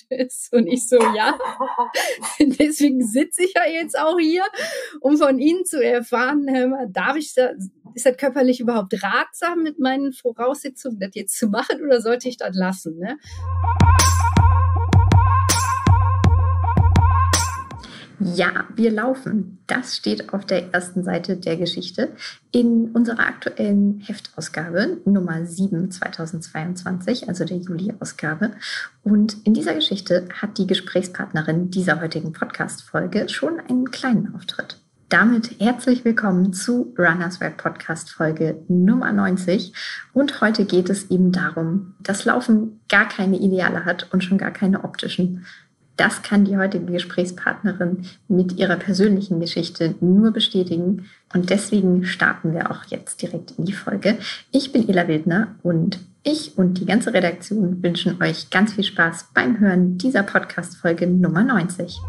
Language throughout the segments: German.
ist. Und ich so, ja, deswegen sitze ich ja jetzt auch hier, um von Ihnen zu erfahren, ist das körperlich überhaupt ratsam mit meinen Voraussetzungen, das jetzt zu machen oder sollte ich das lassen, ne? Ja, wir laufen. Das steht auf der ersten Seite der Geschichte in unserer aktuellen Heftausgabe Nummer 7 2022, also der Juli-Ausgabe. Und in dieser Geschichte hat die Gesprächspartnerin dieser heutigen Podcast-Folge schon einen kleinen Auftritt. Damit herzlich willkommen zu Runners World Podcast Folge Nummer 90. Und heute geht es eben darum, dass Laufen gar keine Ideale hat und schon gar keine optischen. Das kann die heutige Gesprächspartnerin mit ihrer persönlichen Geschichte nur bestätigen. Und deswegen starten wir auch jetzt direkt in die Folge. Ich bin Ela Wildner und ich und die ganze Redaktion wünschen euch ganz viel Spaß beim Hören dieser Podcast-Folge Nummer 90.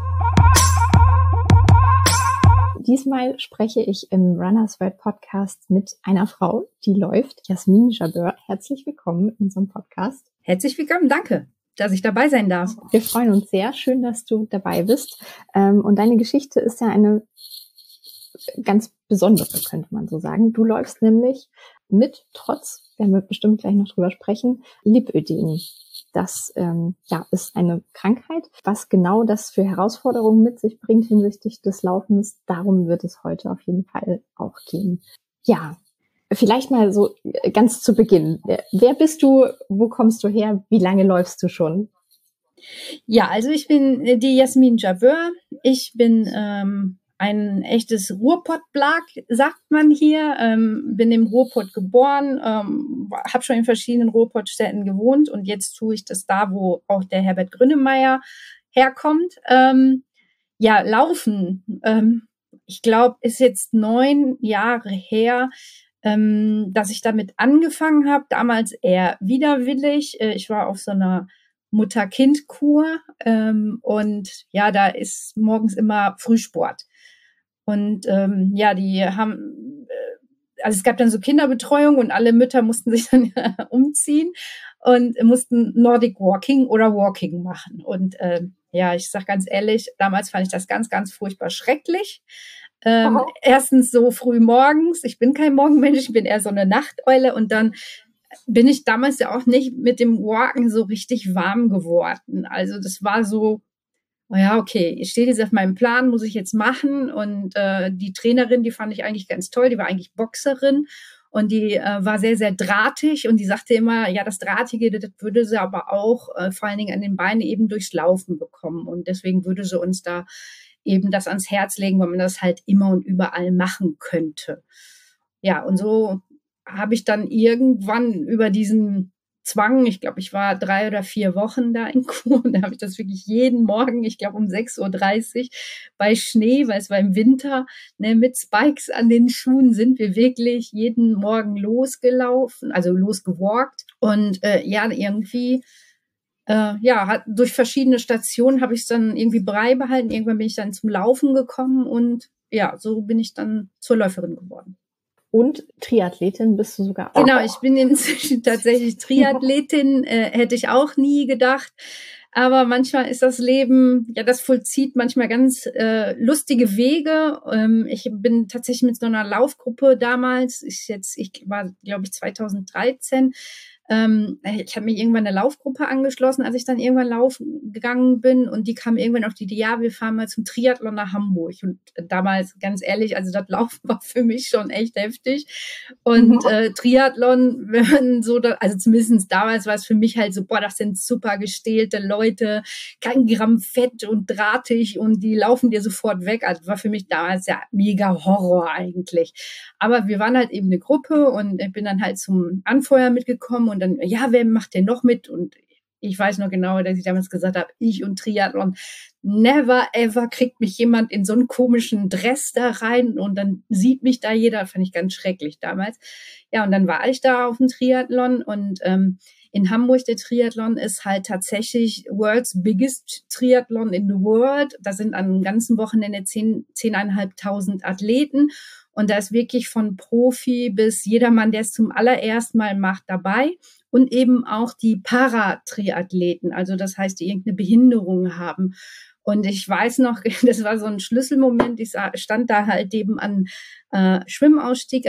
Diesmal spreche ich im Runners World Podcast mit einer Frau, die läuft, Jasmin Jabeur. Herzlich willkommen in unserem Podcast. Herzlich willkommen, danke, dass ich dabei sein darf. Wir freuen uns sehr. Schön, dass du dabei bist. Und deine Geschichte ist ja eine ganz besondere, könnte man so sagen. Du läufst nämlich trotz, werden wir bestimmt gleich noch drüber sprechen, Lipödem. Das ist eine Krankheit. Was genau das für Herausforderungen mit sich bringt hinsichtlich des Laufens, darum wird es heute auf jeden Fall auch gehen. Ja, vielleicht mal so ganz zu Beginn. Wer bist du? Wo kommst du her? Wie lange läufst du schon? Ja, also ich bin die Jasmin Jabeur. Ich bin ein echtes Ruhrpott-Blag, sagt man hier. Bin im Ruhrpott geboren, habe schon in verschiedenen Ruhrpott-Städten gewohnt und jetzt tue ich das da, wo auch der Herbert Grönemeyer herkommt. Laufen. Ich glaube, ist jetzt 9 Jahre her, dass ich damit angefangen habe. Damals eher widerwillig. Ich war auf so einer Mutter-Kind-Kur und ja, da ist morgens immer Frühsport. Und die haben, also es gab dann so Kinderbetreuung und alle Mütter mussten sich dann umziehen und mussten Nordic Walking oder Walking machen. Und ich sag ganz ehrlich, damals fand ich das ganz, ganz furchtbar schrecklich. Erstens so früh morgens, ich bin kein Morgenmensch, ich bin eher so eine Nachteule und dann bin ich damals ja auch nicht mit dem Walken so richtig warm geworden. Also das war so, okay, ich stehe jetzt auf meinem Plan, muss ich jetzt machen und die Trainerin, die fand ich eigentlich ganz toll, die war eigentlich Boxerin und die war sehr, sehr drahtig und die sagte immer, ja, das Drahtige, das würde sie aber auch vor allen Dingen an den Beinen eben durchs Laufen bekommen und deswegen würde sie uns da eben das ans Herz legen, weil man das halt immer und überall machen könnte. Ja, und so habe ich dann irgendwann über diesen Zwang, ich glaube, ich war 3 oder 4 Wochen da in Kur und da habe ich das wirklich jeden Morgen, ich glaube um 6:30 Uhr bei Schnee, weil es war im Winter, mit Spikes an den Schuhen sind wir wirklich jeden Morgen losgelaufen, also losgewalkt und durch verschiedene Stationen habe ich es dann irgendwie beibehalten. Irgendwann bin ich dann zum Laufen gekommen und ja, so bin ich dann zur Läuferin geworden. Und Triathletin bist du sogar auch. Genau, ich bin inzwischen tatsächlich Triathletin, hätte ich auch nie gedacht. Aber manchmal ist das Leben, ja, das vollzieht manchmal ganz lustige Wege. Ich bin tatsächlich mit so einer Laufgruppe damals, ich war, glaube ich, 2013, ich habe mir irgendwann eine Laufgruppe angeschlossen, als ich dann irgendwann laufen gegangen bin und die kam irgendwann auf die Idee, ja, wir fahren mal zum Triathlon nach Hamburg und damals, ganz ehrlich, also das Laufen war für mich schon echt heftig und Triathlon, wenn man so, also zumindest damals war es für mich halt so, das sind super gestählte Leute, kein Gramm Fett und drahtig und die laufen dir sofort weg, also war für mich damals ja mega Horror eigentlich, aber wir waren halt eben eine Gruppe und ich bin dann halt zum Anfeuer mitgekommen und dann, ja, wer macht denn noch mit? Und ich weiß noch genau, dass ich damals gesagt habe, ich und Triathlon, never ever kriegt mich jemand in so einen komischen Dress da rein und dann sieht mich da jeder, fand ich ganz schrecklich damals. Ja, und dann war ich da auf dem Triathlon und in Hamburg, der Triathlon, ist halt tatsächlich World's Biggest Triathlon in the World. Da sind an einem ganzen Wochenende 10.500 Athleten. Und da ist wirklich von Profi bis jedermann, der es zum allerersten Mal macht, dabei. Und eben auch die Paratriathleten, also das heißt, die irgendeine Behinderung haben. Und ich weiß noch, das war so ein Schlüsselmoment, ich stand da halt eben an Schwimmausstieg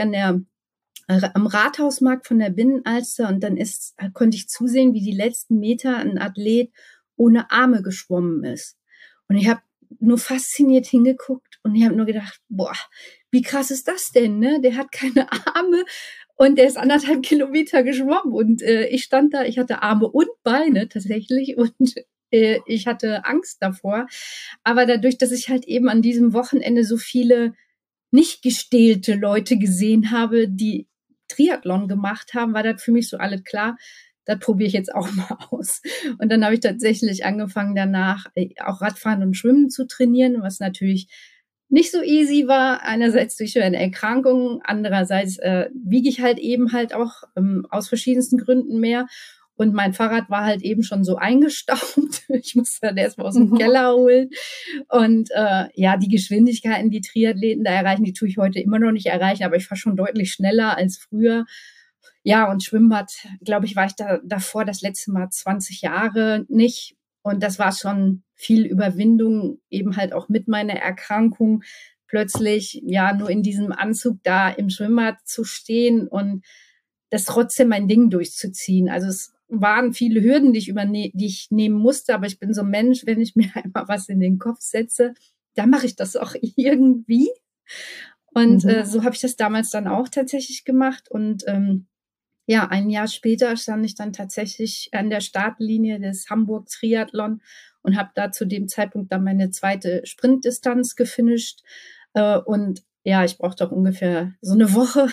am Rathausmarkt von der Binnenalster und dann konnte ich zusehen, wie die letzten Meter ein Athlet ohne Arme geschwommen ist. Und ich habe nur fasziniert hingeguckt und ich habe nur gedacht, boah, wie krass ist das denn, ne? Der hat keine Arme und der ist 1,5 Kilometer geschwommen und ich stand da, ich hatte Arme und Beine tatsächlich und ich hatte Angst davor. Aber dadurch, dass ich halt eben an diesem Wochenende so viele nicht gestählte Leute gesehen habe, die Triathlon gemacht haben, war das für mich so alles klar. Das probiere ich jetzt auch mal aus. Und dann habe ich tatsächlich angefangen, danach auch Radfahren und Schwimmen zu trainieren, was natürlich nicht so easy war. Einerseits durch eine Erkrankung, andererseits wiege ich halt eben halt auch aus verschiedensten Gründen mehr. Und mein Fahrrad war halt eben schon so eingestaubt. Ich musste dann erstmal aus dem Keller holen. Und ja, die Geschwindigkeiten, die Triathleten da erreichen, die tue ich heute immer noch nicht erreichen, aber ich fahre schon deutlich schneller als früher. Ja, und Schwimmbad, glaube ich, war ich davor das letzte Mal 20 Jahre nicht. Und das war schon viel Überwindung, eben halt auch mit meiner Erkrankung, plötzlich ja nur in diesem Anzug da im Schwimmbad zu stehen und das trotzdem mein Ding durchzuziehen. Also es waren viele Hürden, die ich nehmen musste, aber ich bin so ein Mensch, wenn ich mir einmal was in den Kopf setze, dann mache ich das auch irgendwie. Und so habe ich das damals dann auch tatsächlich gemacht. Und ja, ein Jahr später stand ich dann tatsächlich an der Startlinie des Hamburg Triathlon und habe da zu dem Zeitpunkt dann meine zweite Sprintdistanz gefinisht. Und ja, ich brauchte auch ungefähr so eine Woche.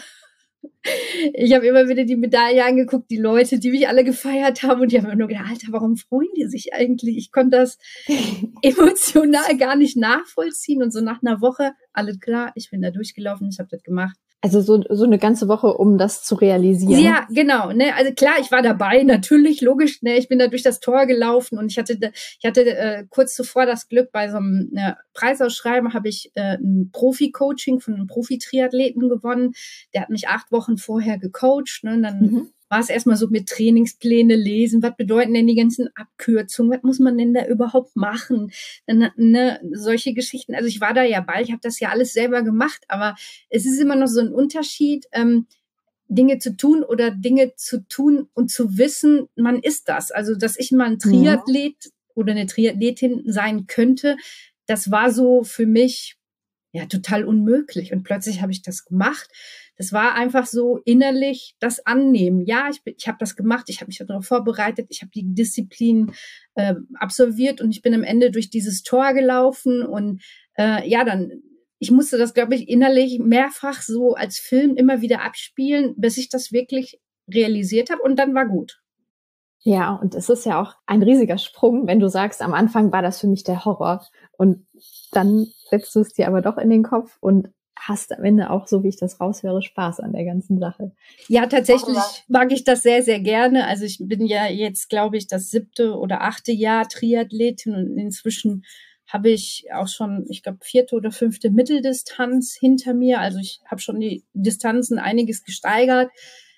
Ich habe immer wieder die Medaille angeguckt, die Leute, die mich alle gefeiert haben und die haben immer nur gedacht, Alter, warum freuen die sich eigentlich? Ich konnte das emotional gar nicht nachvollziehen und so nach einer Woche, alles klar, ich bin da durchgelaufen, ich habe das gemacht. Also so eine ganze Woche, um das zu realisieren. Ja, genau. Ne? Also klar, ich war dabei, natürlich, logisch. Ne? Ich bin da durch das Tor gelaufen und ich hatte kurz zuvor das Glück, bei so einem Preisausschreiben habe ich ein Profi-Coaching von einem Profi-Triathleten gewonnen. Der hat mich 8 Wochen vorher gecoacht. Ne? Und dann war es erstmal so mit Trainingspläne lesen. Was bedeuten denn die ganzen Abkürzungen? Was muss man denn da überhaupt machen? Ne? Solche Geschichten. Also ich war da ja bei, ich habe das ja alles selber gemacht, aber es ist immer noch so ein Unterschied, Dinge zu tun oder Dinge zu tun und zu wissen, man ist das. Also, dass ich mal ein Triathlet oder eine Triathletin sein könnte, das war so für mich ja total unmöglich. Und plötzlich habe ich das gemacht. Das war einfach so innerlich das Annehmen. Ja, ich habe das gemacht, ich habe mich darauf vorbereitet, ich habe die Disziplin absolviert und ich bin am Ende durch dieses Tor gelaufen und ja, dann ich musste das, glaube ich, innerlich mehrfach so als Film immer wieder abspielen, bis ich das wirklich realisiert habe und dann war gut. Ja, und es ist ja auch ein riesiger Sprung, wenn du sagst, am Anfang war das für mich der Horror und dann setzt du es dir aber doch in den Kopf und hast am Ende auch, so wie ich das raushöre, Spaß an der ganzen Sache. Ja, tatsächlich mag ich das sehr, sehr gerne. Also ich bin ja jetzt, glaube ich, das 7. oder 8. Jahr Triathletin und inzwischen habe ich auch schon, ich glaube, 4. oder 5. Mitteldistanz hinter mir. Also ich habe schon die Distanzen einiges gesteigert.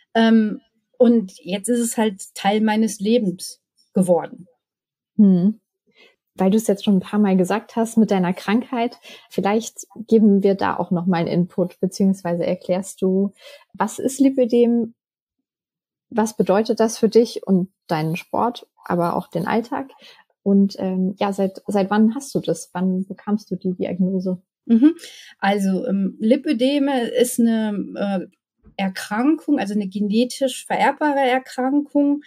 Und jetzt ist es halt Teil meines Lebens geworden. Weil du es jetzt schon ein paar Mal gesagt hast mit deiner Krankheit, vielleicht geben wir da auch noch mal einen Input, beziehungsweise erklärst du, was ist Lipödem, was bedeutet das für dich und deinen Sport, aber auch den Alltag? Und ja, seit wann hast du das? Wann bekamst du die Diagnose? Also Lipödeme ist eine Erkrankung, also eine genetisch vererbbare Erkrankung,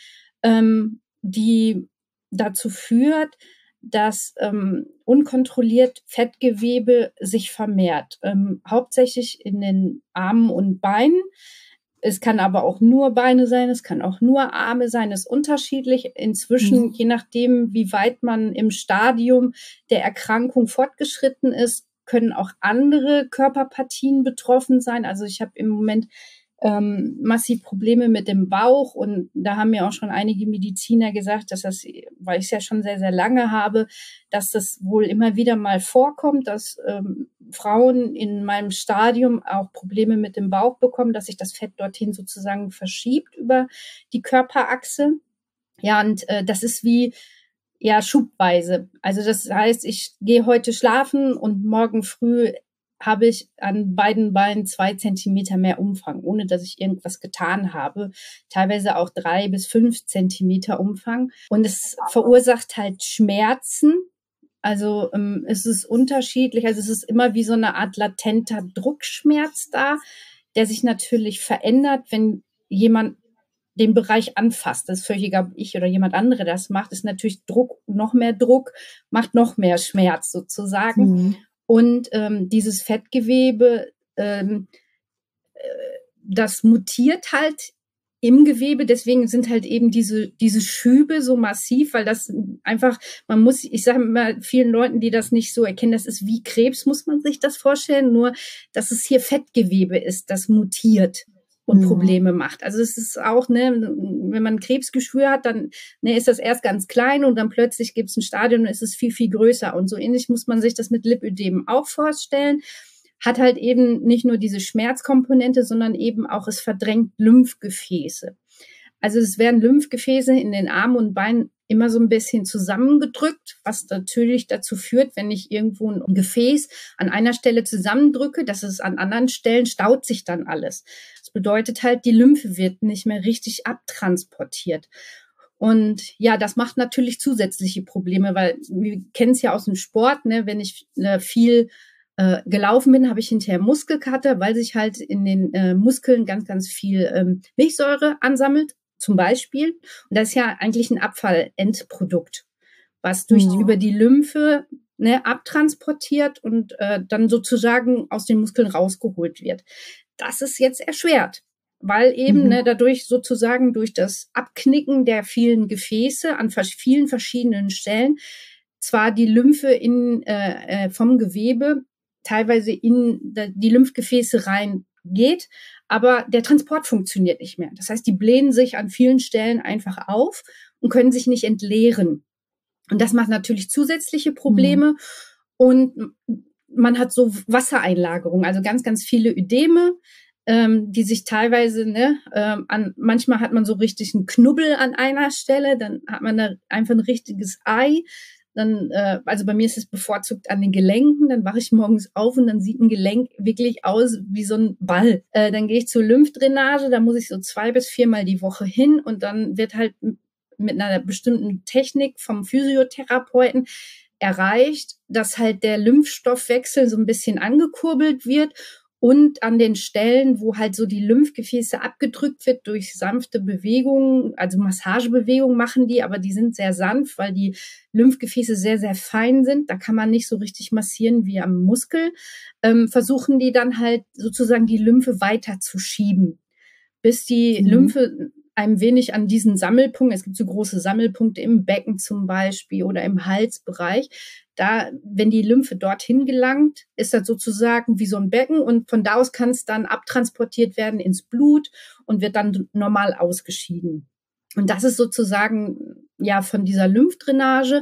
die dazu führt, dass unkontrolliert Fettgewebe sich vermehrt, hauptsächlich in den Armen und Beinen. Es kann aber auch nur Beine sein, es kann auch nur Arme sein, ist unterschiedlich. Inzwischen, je nachdem, wie weit man im Stadium der Erkrankung fortgeschritten ist, können auch andere Körperpartien betroffen sein. Also ich habe im Moment massiv Probleme mit dem Bauch und da haben mir auch schon einige Mediziner gesagt, dass das, weil ich es ja schon sehr, sehr lange habe, dass das wohl immer wieder mal vorkommt, dass Frauen in meinem Stadium auch Probleme mit dem Bauch bekommen, dass sich das Fett dorthin sozusagen verschiebt über die Körperachse. Ja, und das ist wie schubweise. Also das heißt, ich gehe heute schlafen und morgen früh habe ich an beiden Beinen 2 Zentimeter mehr Umfang, ohne dass ich irgendwas getan habe. Teilweise auch 3 bis 5 Zentimeter Umfang. Und es verursacht halt Schmerzen. Also es ist unterschiedlich. Also es ist immer wie so eine Art latenter Druckschmerz da, der sich natürlich verändert, wenn jemand den Bereich anfasst. Das ist völlig egal, ob ich oder jemand andere das macht. Ist natürlich Druck, noch mehr Druck, macht noch mehr Schmerz sozusagen. Mhm. Und dieses Fettgewebe, das mutiert halt im Gewebe, deswegen sind halt eben diese Schübe so massiv, weil das einfach, ich sage immer vielen Leuten, die das nicht so erkennen, das ist wie Krebs, muss man sich das vorstellen, nur dass es hier Fettgewebe ist, das mutiert und Probleme macht. Also es ist auch, wenn man ein Krebsgeschwür hat, dann ist das erst ganz klein und dann plötzlich gibt es ein Stadium und ist es viel, viel größer. Und so ähnlich muss man sich das mit Lipödem auch vorstellen. Hat halt eben nicht nur diese Schmerzkomponente, sondern eben auch, es verdrängt Lymphgefäße. Also es werden Lymphgefäße in den Armen und Beinen immer so ein bisschen zusammengedrückt, was natürlich dazu führt, wenn ich irgendwo ein Gefäß an einer Stelle zusammendrücke, dass es an anderen Stellen staut sich dann alles. Das bedeutet halt, die Lymphe wird nicht mehr richtig abtransportiert. Und ja, das macht natürlich zusätzliche Probleme, weil wir kennen es ja aus dem Sport, wenn ich viel gelaufen bin, habe ich hinterher Muskelkater, weil sich halt in den Muskeln ganz, ganz viel Milchsäure ansammelt, zum Beispiel. Und das ist ja eigentlich ein Abfallendprodukt, was über die Lymphe abtransportiert und dann sozusagen aus den Muskeln rausgeholt wird. Das ist jetzt erschwert, weil eben dadurch sozusagen durch das Abknicken der vielen Gefäße an vielen verschiedenen Stellen zwar die Lymphe vom Gewebe teilweise in die Lymphgefäße reingeht, aber der Transport funktioniert nicht mehr. Das heißt, die blähen sich an vielen Stellen einfach auf und können sich nicht entleeren. Und das macht natürlich zusätzliche Probleme. Und man hat so Wassereinlagerungen, also ganz, ganz viele Ödeme, die sich teilweise, manchmal hat man so richtig einen Knubbel an einer Stelle, dann hat man da einfach ein richtiges Ei. Dann, also bei mir ist es bevorzugt an den Gelenken, dann wache ich morgens auf und dann sieht ein Gelenk wirklich aus wie so ein Ball. Dann gehe ich zur Lymphdrainage, da muss ich so 2 bis 4 Mal die Woche hin und dann wird halt mit einer bestimmten Technik vom Physiotherapeuten erreicht, dass halt der Lymphstoffwechsel so ein bisschen angekurbelt wird. Und an den Stellen, wo halt so die Lymphgefäße abgedrückt wird durch sanfte Bewegungen, also Massagebewegungen machen die, aber die sind sehr sanft, weil die Lymphgefäße sehr, sehr fein sind. Da kann man nicht so richtig massieren wie am Muskel. Versuchen die dann halt sozusagen die Lymphe weiter zu schieben, bis die Lymphe ein wenig an diesen Sammelpunkt, es gibt so große Sammelpunkte im Becken zum Beispiel oder im Halsbereich, da, wenn die Lymphe dorthin gelangt, ist das sozusagen wie so ein Becken und von da aus kann es dann abtransportiert werden ins Blut und wird dann normal ausgeschieden. Und das ist sozusagen ja von dieser Lymphdrainage,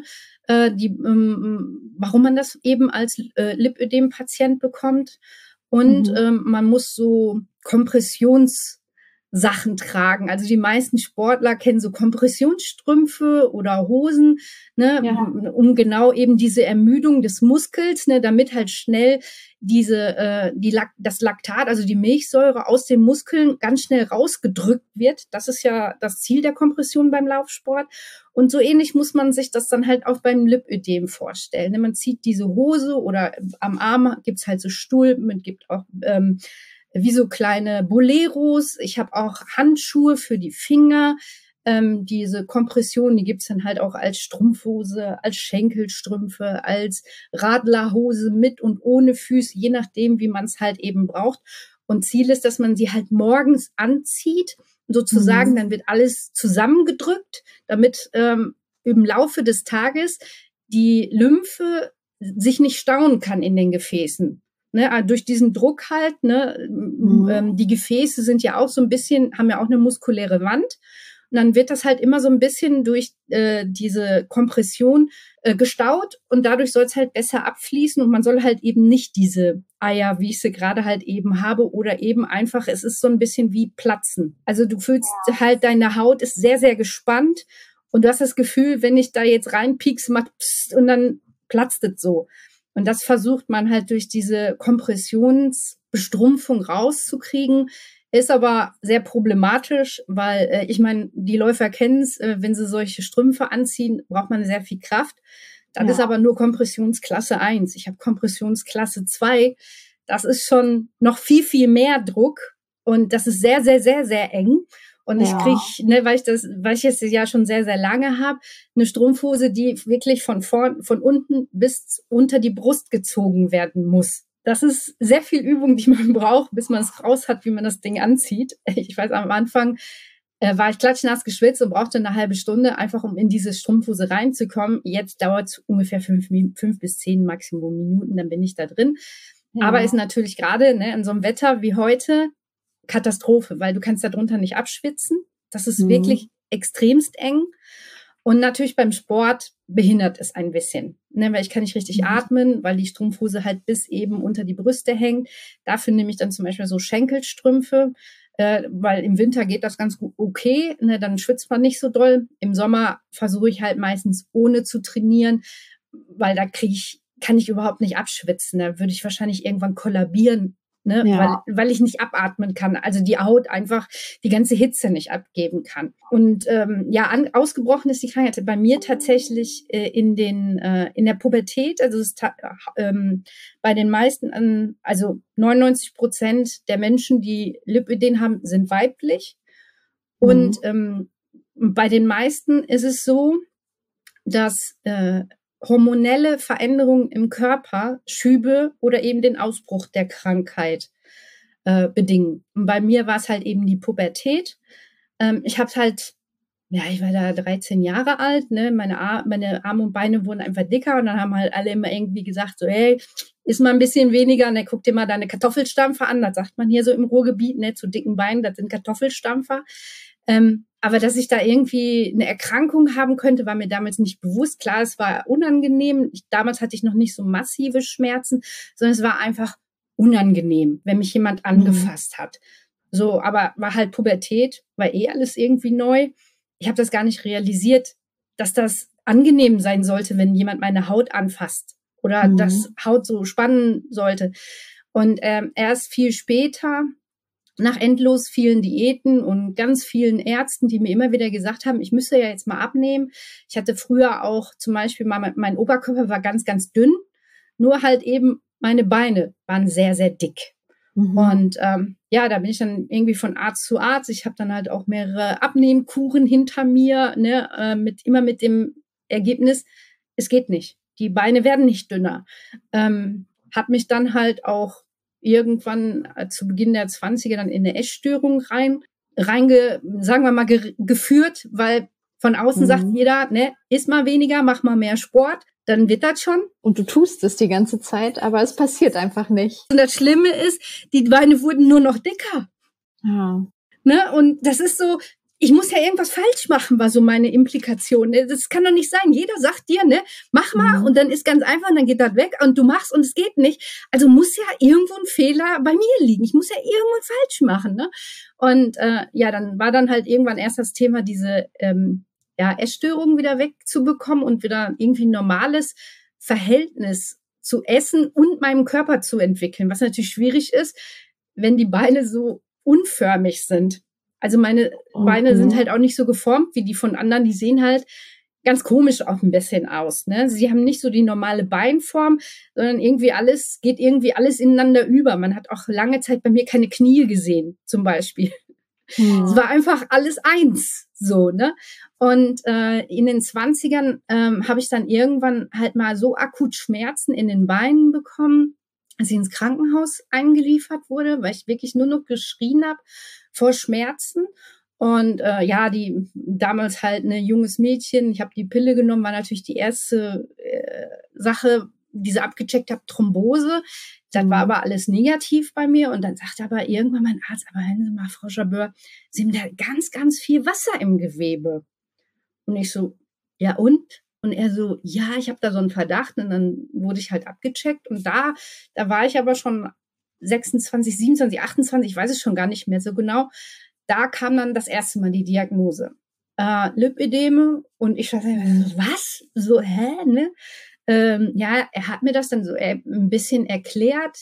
warum man das eben als Lipödem-Patient bekommt. Und man muss so Kompressionssachen tragen. Also die meisten Sportler kennen so Kompressionsstrümpfe oder Hosen, um genau eben diese Ermüdung des Muskels, damit halt schnell das Laktat, also die Milchsäure aus den Muskeln ganz schnell rausgedrückt wird. Das ist ja das Ziel der Kompression beim Laufsport. Und so ähnlich muss man sich das dann halt auch beim Lipödem vorstellen. Man zieht diese Hose oder am Arm gibt's halt so Stulpen, gibt auch wie so kleine Boleros. Ich habe auch Handschuhe für die Finger. Diese Kompression, die gibt's dann halt auch als Strumpfhose, als Schenkelstrümpfe, als Radlerhose mit und ohne Füße, je nachdem, wie man es halt eben braucht. Und Ziel ist, dass man sie halt morgens anzieht, sozusagen, dann wird alles zusammengedrückt, damit im Laufe des Tages die Lymphe sich nicht stauen kann in den Gefäßen. Ne, durch diesen Druck halt, ne, die Gefäße sind ja auch so ein bisschen, haben ja auch eine muskuläre Wand. Und dann wird das halt immer so ein bisschen durch diese Kompression gestaut und dadurch soll es halt besser abfließen und man soll halt eben nicht diese Eier, wie ich sie gerade halt eben habe, oder eben einfach, es ist so ein bisschen wie Platzen. Also du fühlst halt, deine Haut ist sehr, sehr gespannt und du hast das Gefühl, wenn ich da jetzt reinpiekse, macht pst und dann platzt es so. Und das versucht man halt durch diese Kompressionsbestrumpfung rauszukriegen, ist aber sehr problematisch, weil ich meine, die Läufer kennen es, wenn sie solche Strümpfe anziehen, braucht man sehr viel Kraft. Das ist aber nur Kompressionsklasse 1. Ich habe Kompressionsklasse 2. Das ist schon noch viel, viel mehr Druck und das ist sehr, sehr, sehr, sehr eng. Und ich kriege, ne, weil ich es ja schon sehr, sehr lange habe, eine Strumpfhose, die wirklich von unten bis unter die Brust gezogen werden muss. Das ist sehr viel Übung, die man braucht, bis man es raus hat, wie man das Ding anzieht. Ich weiß, am Anfang war ich klatschnass geschwitzt und brauchte eine halbe Stunde, einfach um in diese Strumpfhose reinzukommen. Jetzt dauert es ungefähr 5 bis 10 Maximum Minuten, dann bin ich da drin. Ja. Aber ist natürlich gerade in so einem Wetter wie heute Katastrophe, weil du kannst da drunter nicht abschwitzen. Das ist wirklich extremst eng. Und natürlich beim Sport behindert es ein bisschen, ne, weil ich kann nicht richtig atmen, weil die Strumpfhose halt bis eben unter die Brüste hängt. Dafür nehme ich dann zum Beispiel so Schenkelstrümpfe, weil im Winter geht das ganz gut okay, ne, dann schwitzt man nicht so doll. Im Sommer versuche ich halt meistens ohne zu trainieren, weil da kann ich überhaupt nicht abschwitzen. Da würde ich wahrscheinlich irgendwann kollabieren. Ne, weil ich nicht abatmen kann, also die Haut einfach die ganze Hitze nicht abgeben kann. Und ausgebrochen ist die Krankheit bei mir tatsächlich in der Pubertät, also es bei den meisten, also 99% der Menschen, die Lipödem haben, sind weiblich. Und bei den meisten ist es so, dass hormonelle Veränderungen im Körper Schübe oder eben den Ausbruch der Krankheit bedingen. Und bei mir war es halt eben die Pubertät. Ich habe halt, ich war da 13 Jahre alt, ne? Meine Arme und Beine wurden einfach dicker und dann haben halt alle immer irgendwie gesagt, so, hey, iss mal ein bisschen weniger, ne, guck dir mal deine Kartoffelstampfer an, das sagt man hier so im Ruhrgebiet, ne, zu dicken Beinen, das sind Kartoffelstampfer. Aber dass ich da irgendwie eine Erkrankung haben könnte, war mir damals nicht bewusst. Klar, es war unangenehm. Damals hatte ich noch nicht so massive Schmerzen, sondern es war einfach unangenehm, wenn mich jemand angefasst hat. So, aber war halt Pubertät, war alles irgendwie neu. Ich habe das gar nicht realisiert, dass das angenehm sein sollte, wenn jemand meine Haut anfasst oder dass Haut so spannen sollte. Und erst viel später, nach endlos vielen Diäten und ganz vielen Ärzten, die mir immer wieder gesagt haben, ich müsse ja jetzt mal abnehmen. Ich hatte früher auch zum Beispiel mein Oberkörper war ganz, ganz dünn, nur halt eben meine Beine waren sehr, sehr dick. Und da bin ich dann irgendwie von Arzt zu Arzt. Ich habe dann halt auch mehrere Abnehmkuren hinter mir, ne, mit dem Ergebnis, es geht nicht. Die Beine werden nicht dünner. Hat mich dann halt auch irgendwann zu Beginn der 20er dann in eine Essstörung geführt, weil von außen sagt jeder, ne, iss mal weniger, mach mal mehr Sport, dann wird das schon. Und du tust es die ganze Zeit, aber es passiert einfach nicht. Und das Schlimme ist, die Beine wurden nur noch dicker. Ja. Ne, und das ist so, ich muss ja irgendwas falsch machen, war so meine Implikation. Das kann doch nicht sein. Jeder sagt dir, ne, mach mal und dann ist ganz einfach und dann geht das weg und du machst und es geht nicht. Also muss ja irgendwo ein Fehler bei mir liegen. Ich muss ja irgendwo falsch machen, ne? Und dann war dann halt irgendwann erst das Thema, diese Essstörungen wieder wegzubekommen und wieder irgendwie ein normales Verhältnis zu Essen und meinem Körper zu entwickeln, was natürlich schwierig ist, wenn die Beine so unförmig sind. Also meine Beine sind halt auch nicht so geformt wie die von anderen. Die sehen halt ganz komisch auch ein bisschen aus, ne? Sie haben nicht so die normale Beinform, sondern geht irgendwie alles ineinander über. Man hat auch lange Zeit bei mir keine Knie gesehen, zum Beispiel. Es war einfach alles eins, so, ne? Und in den 20ern habe ich dann irgendwann halt mal so akut Schmerzen in den Beinen bekommen, als ich ins Krankenhaus eingeliefert wurde, weil ich wirklich nur noch geschrien habe vor Schmerzen. Und die damals halt ein junges Mädchen, ich habe die Pille genommen, war natürlich die erste Sache, diese abgecheckt habe, Thrombose. Das war aber alles negativ bei mir. Und dann sagte aber irgendwann mein Arzt, aber hören Sie mal, Frau Jabeur, Sie haben da ganz, ganz viel Wasser im Gewebe. Und ich so, ja und? Und er so, ja, ich habe da so einen Verdacht. Und dann wurde ich halt abgecheckt. Und da war ich aber schon 26, 27, 28, ich weiß es schon gar nicht mehr so genau. Da kam dann das erste Mal die Diagnose. Lipödeme. Und ich dachte, was? So, ne? Ja, er hat mir das dann so ein bisschen erklärt,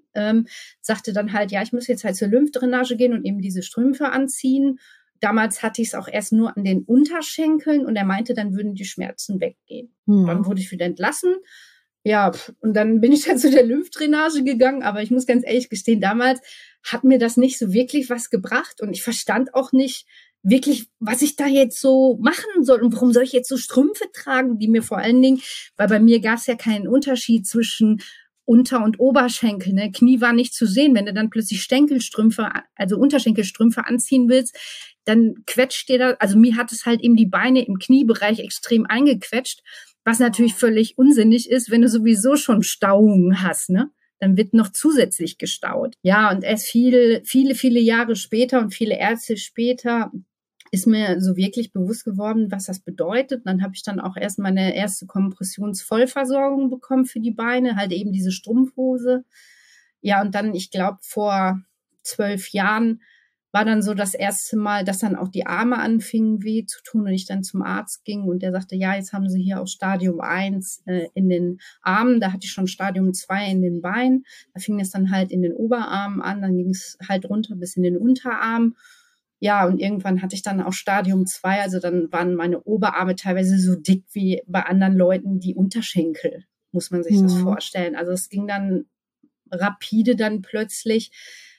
sagte dann halt, ja, ich muss jetzt halt zur Lymphdrainage gehen und eben diese Strümpfe anziehen. Damals hatte ich es auch erst nur an den Unterschenkeln und er meinte, dann würden die Schmerzen weggehen. Dann wurde ich wieder entlassen. Ja, und dann bin ich dann zu der Lymphdrainage gegangen, aber ich muss ganz ehrlich gestehen, damals hat mir das nicht so wirklich was gebracht und ich verstand auch nicht wirklich, was ich da jetzt so machen soll und warum soll ich jetzt so Strümpfe tragen, die mir vor allen Dingen, weil bei mir gab es ja keinen Unterschied zwischen Unter- und Oberschenkel, ne? Knie war nicht zu sehen. Wenn du dann plötzlich Stenkelstrümpfe, also Unterschenkelstrümpfe anziehen willst, dann quetscht dir da, also mir hat es halt eben die Beine im Kniebereich extrem eingequetscht, was natürlich völlig unsinnig ist, wenn du sowieso schon Stauungen hast, ne? Dann wird noch zusätzlich gestaut. Ja, und erst viele Jahre später und viele Ärzte später ist mir so wirklich bewusst geworden, was das bedeutet. Dann habe ich dann auch erst meine erste Kompressionsvollversorgung bekommen für die Beine, halt eben diese Strumpfhose. Ja, und dann, ich glaube, vor 12 Jahren war dann so das erste Mal, dass dann auch die Arme anfingen weh zu tun und ich dann zum Arzt ging und der sagte, ja, jetzt haben Sie hier auch Stadium 1 in den Armen, da hatte ich schon Stadium 2 in den Beinen, da fing es dann halt in den Oberarmen an, dann ging es halt runter bis in den Unterarm. Ja, und irgendwann hatte ich dann auch Stadium 2, also dann waren meine Oberarme teilweise so dick wie bei anderen Leuten die Unterschenkel, muss man sich das vorstellen. Also es ging dann rapide dann plötzlich.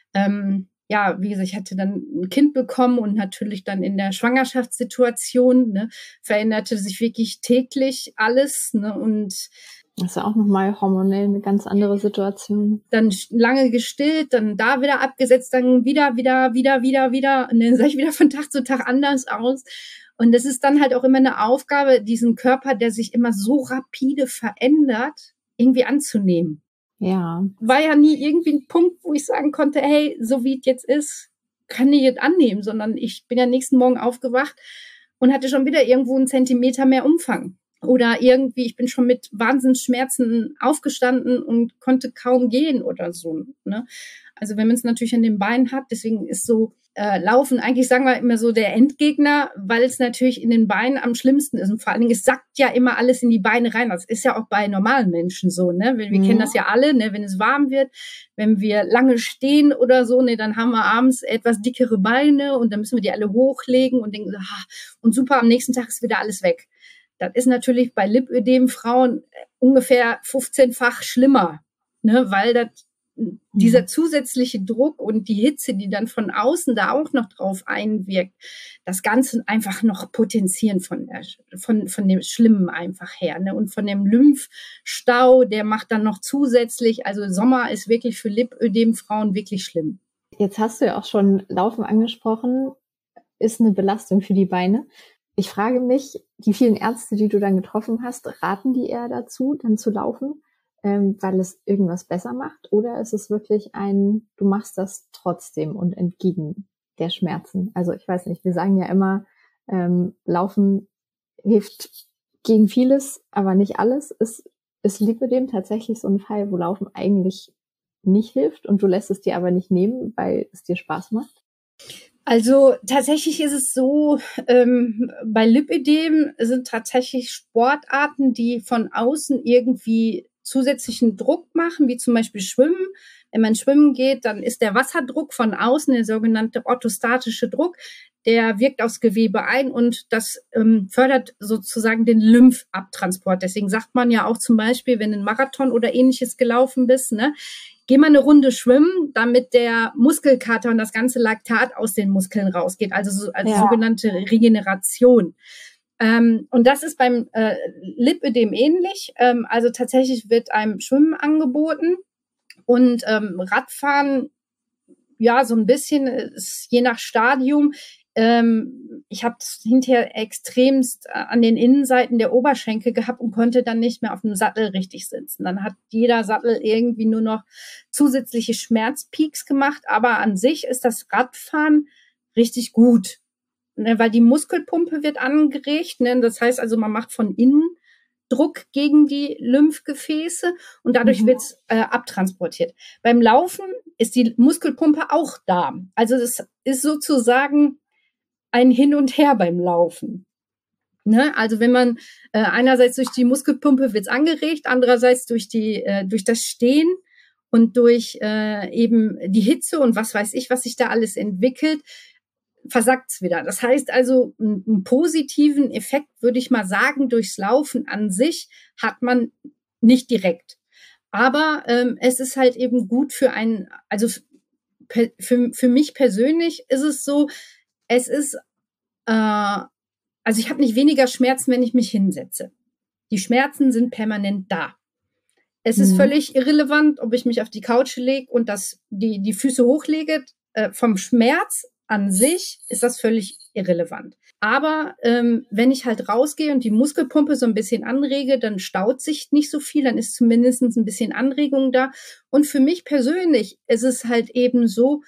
Ja, wie gesagt, ich hatte dann ein Kind bekommen und natürlich dann in der Schwangerschaftssituation, ne, veränderte sich wirklich täglich alles, ne, und das ist ja auch nochmal hormonell eine ganz andere Situation. Dann lange gestillt, dann da wieder abgesetzt, dann wieder. Und dann sah ich wieder von Tag zu Tag anders aus. Und das ist dann halt auch immer eine Aufgabe, diesen Körper, der sich immer so rapide verändert, irgendwie anzunehmen. Ja. War ja nie irgendwie ein Punkt, wo ich sagen konnte, hey, so wie es jetzt ist, kann ich jetzt annehmen, sondern ich bin ja nächsten Morgen aufgewacht und hatte schon wieder irgendwo einen Zentimeter mehr Umfang. Oder irgendwie, ich bin schon mit Wahnsinnsschmerzen aufgestanden und konnte kaum gehen oder so, ne? Also wenn man es natürlich an den Beinen hat, deswegen ist so Laufen eigentlich, sagen wir immer so, der Endgegner, weil es natürlich in den Beinen am schlimmsten ist. Und vor allen Dingen, es sackt ja immer alles in die Beine rein. Das ist ja auch bei normalen Menschen so, ne? Wir kennen das ja alle, ne? Wenn es warm wird, wenn wir lange stehen oder so, ne, dann haben wir abends etwas dickere Beine und dann müssen wir die alle hochlegen und denken, und super, am nächsten Tag ist wieder alles weg. Das ist natürlich bei Lipödem-Frauen ungefähr 15-fach schlimmer, ne, weil dieser zusätzliche Druck und die Hitze, die dann von außen da auch noch drauf einwirkt, das Ganze einfach noch potenzieren von dem Schlimmen einfach her, ne, und von dem Lymphstau, der macht dann noch zusätzlich, also Sommer ist wirklich für Lipödem-Frauen wirklich schlimm. Jetzt hast du ja auch schon Laufen angesprochen, ist eine Belastung für die Beine. Ich frage mich, die vielen Ärzte, die du dann getroffen hast, raten die eher dazu, dann zu laufen, weil es irgendwas besser macht? Oder ist es wirklich du machst das trotzdem und entgegen der Schmerzen? Also ich weiß nicht, wir sagen ja immer, Laufen hilft gegen vieles, aber nicht alles. Ist Lipödem tatsächlich so ein Fall, wo Laufen eigentlich nicht hilft und du lässt es dir aber nicht nehmen, weil es dir Spaß macht? Also tatsächlich ist es so, bei Lipödem sind tatsächlich Sportarten, die von außen irgendwie zusätzlichen Druck machen, wie zum Beispiel Schwimmen. Wenn man schwimmen geht, dann ist der Wasserdruck von außen, der sogenannte orthostatische Druck, der wirkt aufs Gewebe ein und das fördert sozusagen den Lymphabtransport. Deswegen sagt man ja auch zum Beispiel, wenn du einen Marathon oder ähnliches gelaufen bist, ne, geh mal eine Runde schwimmen, damit der Muskelkater und das ganze Laktat aus den Muskeln rausgeht, also sogenannte Regeneration. Und das ist beim Lipödem ähnlich. Also tatsächlich wird einem Schwimmen angeboten und Radfahren, ja, so ein bisschen, ist je nach Stadium, ich habe es hinterher extremst an den Innenseiten der Oberschenkel gehabt und konnte dann nicht mehr auf dem Sattel richtig sitzen. Dann hat jeder Sattel irgendwie nur noch zusätzliche Schmerzpeaks gemacht, aber an sich ist das Radfahren richtig gut, ne, weil die Muskelpumpe wird angeregt, ne, das heißt also, man macht von innen Druck gegen die Lymphgefäße und dadurch wird's abtransportiert. Beim Laufen ist die Muskelpumpe auch da. Also das ist sozusagen ein Hin und Her beim Laufen. Ne? Also wenn man einerseits durch die Muskelpumpe wird's angeregt, andererseits durch das Stehen und durch eben die Hitze und was weiß ich, was sich da alles entwickelt, versackt's wieder. Das heißt also, einen positiven Effekt, würde ich mal sagen, durchs Laufen an sich hat man nicht direkt. Aber es ist halt eben gut für einen, also für mich persönlich ist es so, es ist, also ich habe nicht weniger Schmerzen, wenn ich mich hinsetze. Die Schmerzen sind permanent da. Es ist völlig irrelevant, ob ich mich auf die Couch lege und die Füße hochlege. Vom Schmerz an sich ist das völlig irrelevant. Aber wenn ich halt rausgehe und die Muskelpumpe so ein bisschen anrege, dann staut sich nicht so viel, dann ist zumindest ein bisschen Anregung da. Und für mich persönlich ist es halt eben so,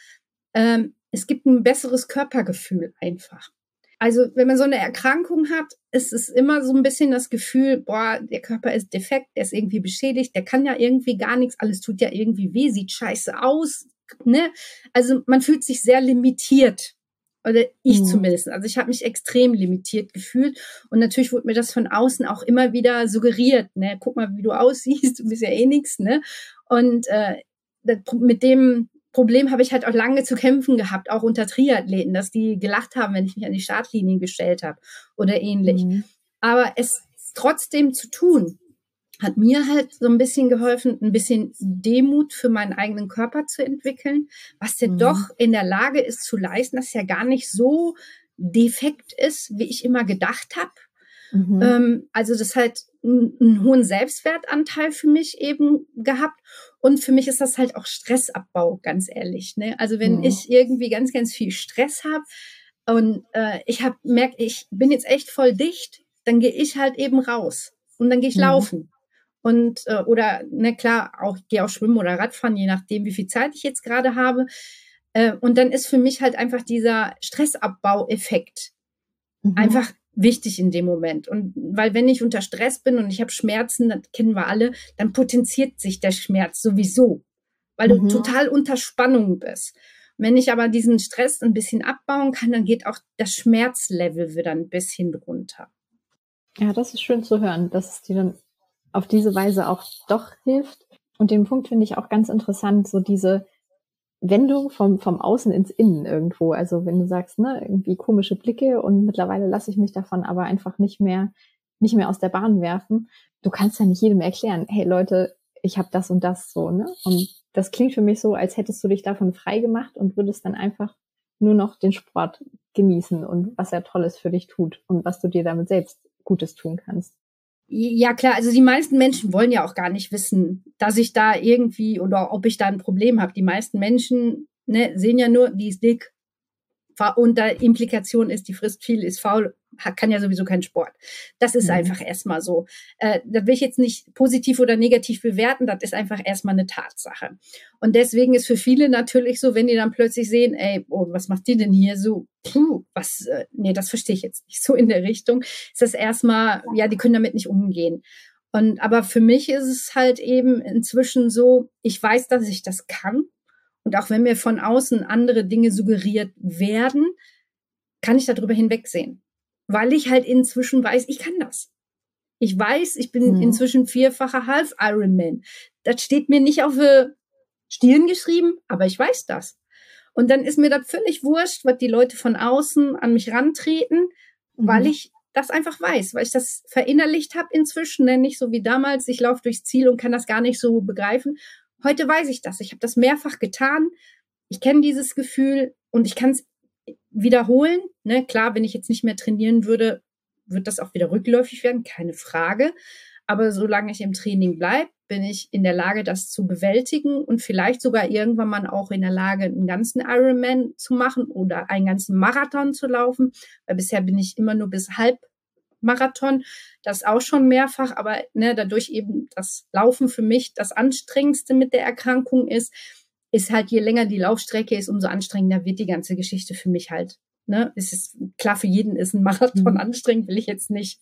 es gibt ein besseres Körpergefühl einfach. Also wenn man so eine Erkrankung hat, ist es immer so ein bisschen das Gefühl, boah, der Körper ist defekt, der ist irgendwie beschädigt, der kann ja irgendwie gar nichts, alles tut ja irgendwie weh, sieht scheiße aus, ne? Also man fühlt sich sehr limitiert. Oder ich zumindest. Also ich habe mich extrem limitiert gefühlt. Und natürlich wurde mir das von außen auch immer wieder suggeriert. Ne? Guck mal, wie du aussiehst, du bist ja eh nix. Ne? Und mit dem Problem habe ich halt auch lange zu kämpfen gehabt, auch unter Triathleten, dass die gelacht haben, wenn ich mich an die Startlinien gestellt habe oder ähnlich. Aber es trotzdem zu tun, hat mir halt so ein bisschen geholfen, ein bisschen Demut für meinen eigenen Körper zu entwickeln, was der doch in der Lage ist zu leisten, dass ja gar nicht so defekt ist, wie ich immer gedacht habe. Also das hat einen hohen Selbstwertanteil für mich eben gehabt. Und für mich ist das halt auch Stressabbau, ganz ehrlich. Ne? Also wenn ich irgendwie ganz, ganz viel Stress habe und merke, ich bin jetzt echt voll dicht, dann gehe ich halt eben raus und dann gehe ich laufen. Und oder ne, klar, auch gehe auch schwimmen oder Radfahren, je nachdem, wie viel Zeit ich jetzt gerade habe. Und dann ist für mich halt einfach dieser Stressabbau-Effekt einfach wichtig in dem Moment. Und weil wenn ich unter Stress bin und ich habe Schmerzen, das kennen wir alle, dann potenziert sich der Schmerz sowieso, weil du total unter Spannung bist. Wenn ich aber diesen Stress ein bisschen abbauen kann, dann geht auch das Schmerzlevel wieder ein bisschen runter. Ja, das ist schön zu hören, dass es dir dann auf diese Weise auch doch hilft. Und den Punkt finde ich auch ganz interessant, so diese Wendung vom Außen ins Innen irgendwo. Also wenn du sagst, ne, irgendwie komische Blicke und mittlerweile lasse ich mich davon aber einfach nicht mehr aus der Bahn werfen. Du kannst ja nicht jedem erklären, hey Leute, ich habe das und das so, ne? Und das klingt für mich so, als hättest du dich davon frei gemacht und würdest dann einfach nur noch den Sport genießen und was er Tolles für dich tut und was du dir damit selbst Gutes tun kannst. Ja, klar, also die meisten Menschen wollen ja auch gar nicht wissen, dass ich da irgendwie oder ob ich da ein Problem habe. Die meisten Menschen sehen ja nur, die ist dick. Und da Implikation ist, die frisst viel, ist faul, kann ja sowieso keinen Sport. Das ist einfach erstmal so. Das will ich jetzt nicht positiv oder negativ bewerten, das ist einfach erstmal eine Tatsache. Und deswegen ist für viele natürlich so, wenn die dann plötzlich sehen, ey, oh, was macht die denn hier so? Das verstehe ich jetzt nicht so in der Richtung. Ist das erstmal, ja, die können damit nicht umgehen. Aber für mich ist es halt eben inzwischen so, ich weiß, dass ich das kann. Und auch wenn mir von außen andere Dinge suggeriert werden, kann ich darüber hinwegsehen. Weil ich halt inzwischen weiß, ich kann das. Ich weiß, ich bin inzwischen 4-facher Half-Ironman. Das steht mir nicht auf die Stirn geschrieben, aber ich weiß das. Und dann ist mir das völlig wurscht, was die Leute von außen an mich rantreten, weil ich das einfach weiß, weil ich das verinnerlicht habe inzwischen, nicht so wie damals, ich laufe durchs Ziel und kann das gar nicht so begreifen. Heute weiß ich das. Ich habe das mehrfach getan. Ich kenne dieses Gefühl und ich kann es wiederholen. Ne? Klar, wenn ich jetzt nicht mehr trainieren würde, wird das auch wieder rückläufig werden, keine Frage. Aber solange ich im Training bleibe, bin ich in der Lage, das zu bewältigen und vielleicht sogar irgendwann mal auch in der Lage, einen ganzen Ironman zu machen oder einen ganzen Marathon zu laufen, weil bisher bin ich immer nur bis Halbmarathon, das auch schon mehrfach, aber dadurch eben das Laufen für mich das Anstrengendste mit der Erkrankung ist halt, je länger die Laufstrecke ist, umso anstrengender wird die ganze Geschichte für mich halt. Es ist klar, für jeden ist ein Marathon anstrengend, will ich jetzt nicht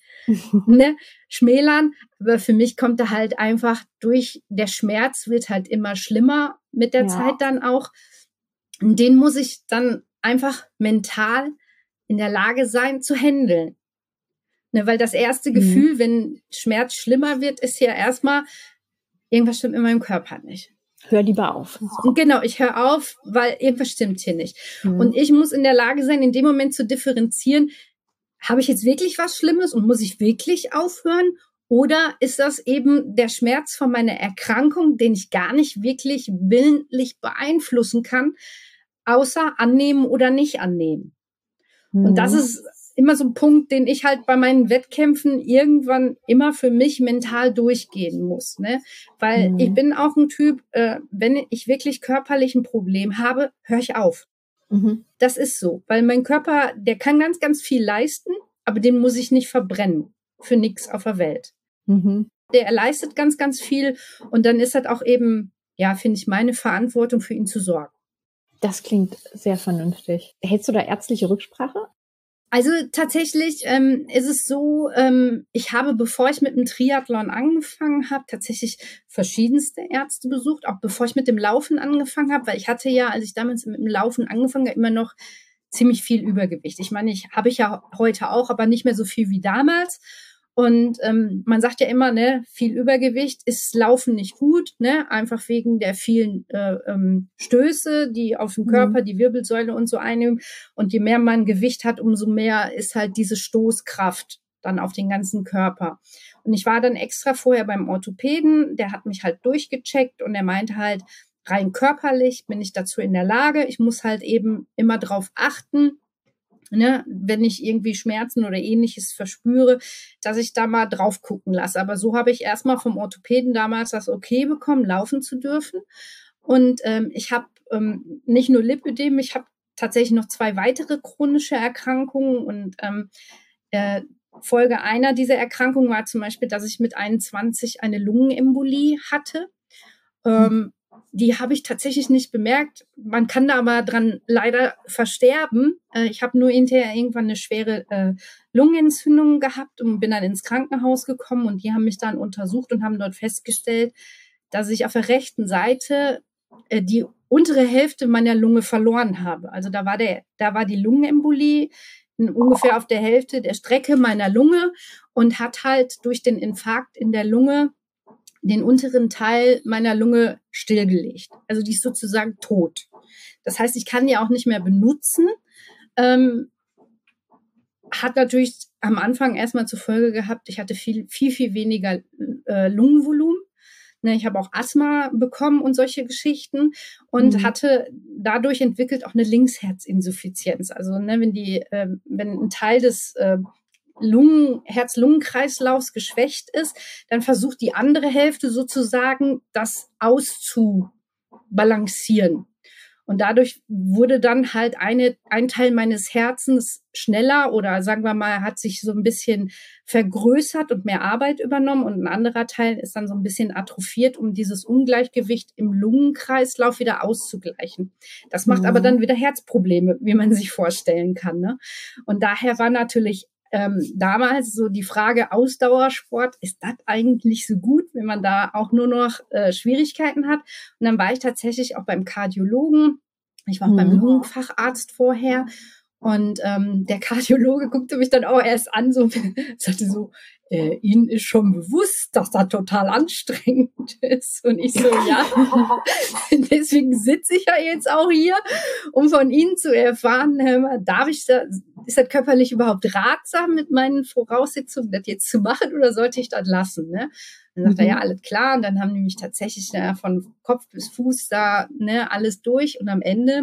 schmälern, aber für mich kommt da halt einfach durch, der Schmerz wird halt immer schlimmer mit der Zeit dann auch. Und den muss ich dann einfach mental in der Lage sein zu handeln. Weil das erste Gefühl, wenn Schmerz schlimmer wird, ist ja erstmal, irgendwas stimmt in meinem Körper nicht. Hör lieber auf. Und genau, ich höre auf, weil irgendwas stimmt hier nicht. Und ich muss in der Lage sein, in dem Moment zu differenzieren, habe ich jetzt wirklich was Schlimmes und muss ich wirklich aufhören? Oder ist das eben der Schmerz von meiner Erkrankung, den ich gar nicht wirklich willentlich beeinflussen kann, außer annehmen oder nicht annehmen? Und das ist immer so ein Punkt, den ich halt bei meinen Wettkämpfen irgendwann immer für mich mental durchgehen muss, weil ich bin auch ein Typ, wenn ich wirklich körperlich ein Problem habe, höre ich auf. Das ist so, weil mein Körper, der kann ganz, ganz viel leisten, aber den muss ich nicht verbrennen für nichts auf der Welt. Der leistet ganz, ganz viel und dann ist das auch eben, finde ich, meine Verantwortung, für ihn zu sorgen. Das klingt sehr vernünftig. Hältst du da ärztliche Rücksprache? Also tatsächlich ist es so, ich habe, bevor ich mit dem Triathlon angefangen habe, tatsächlich verschiedenste Ärzte besucht, auch bevor ich mit dem Laufen angefangen habe, weil ich hatte ja, als ich damals mit dem Laufen angefangen habe, immer noch ziemlich viel Übergewicht. Ich meine, habe ich ja heute auch, aber nicht mehr so viel wie damals. Und man sagt ja immer, viel Übergewicht ist Laufen nicht gut, einfach wegen der vielen Stöße, die auf den Körper, die Wirbelsäule und so einnehmen. Und je mehr man Gewicht hat, umso mehr ist halt diese Stoßkraft dann auf den ganzen Körper. Und ich war dann extra vorher beim Orthopäden, der hat mich halt durchgecheckt und er meinte halt, rein körperlich bin ich dazu in der Lage. Ich muss halt eben immer drauf achten, wenn ich irgendwie Schmerzen oder Ähnliches verspüre, dass ich da mal drauf gucken lasse. Aber so habe ich erstmal vom Orthopäden damals das Okay bekommen, laufen zu dürfen. Und ich habe nicht nur Lipödem, ich habe tatsächlich noch 2 weitere chronische Erkrankungen. Und Folge einer dieser Erkrankungen war zum Beispiel, dass ich mit 21 eine Lungenembolie hatte. Die habe ich tatsächlich nicht bemerkt. Man kann da aber dran leider versterben. Ich habe nur hinterher irgendwann eine schwere Lungenentzündung gehabt und bin dann ins Krankenhaus gekommen und die haben mich dann untersucht und haben dort festgestellt, dass ich auf der rechten Seite die untere Hälfte meiner Lunge verloren habe. Also da war die Lungenembolie ungefähr auf der Hälfte der Strecke meiner Lunge und hat halt durch den Infarkt in der Lunge den unteren Teil meiner Lunge stillgelegt. Also die ist sozusagen tot. Das heißt, ich kann die auch nicht mehr benutzen. Hat natürlich am Anfang erstmal zur Folge gehabt, ich hatte viel, viel, viel weniger Lungenvolumen. Ich habe auch Asthma bekommen und solche Geschichten und hatte dadurch entwickelt auch eine Linksherzinsuffizienz. Also wenn ein Teil des Herz-Lungen-Kreislaufs geschwächt ist, dann versucht die andere Hälfte sozusagen, das auszubalancieren. Und dadurch wurde dann halt ein Teil meines Herzens schneller oder sagen wir mal, hat sich so ein bisschen vergrößert und mehr Arbeit übernommen und ein anderer Teil ist dann so ein bisschen atrophiert, um dieses Ungleichgewicht im Lungenkreislauf wieder auszugleichen. Das macht aber dann wieder Herzprobleme, wie man sich vorstellen kann. Und daher war natürlich damals so die Frage Ausdauersport, ist das eigentlich so gut, wenn man da auch nur noch Schwierigkeiten hat? Und dann war ich tatsächlich auch beim Kardiologen. Ich war auch beim Lungenfacharzt vorher. Und der Kardiologe guckte mich dann auch erst an, sagte so, Ihnen ist schon bewusst, dass das total anstrengend ist. Und ich so, ja, deswegen sitze ich ja jetzt auch hier, um von Ihnen zu erfahren, ist das körperlich überhaupt ratsam mit meinen Voraussetzungen, das jetzt zu machen oder sollte ich das lassen? Dann sagt er, ja, alles klar. Und dann haben die mich tatsächlich von Kopf bis Fuß da alles durch. Und am Ende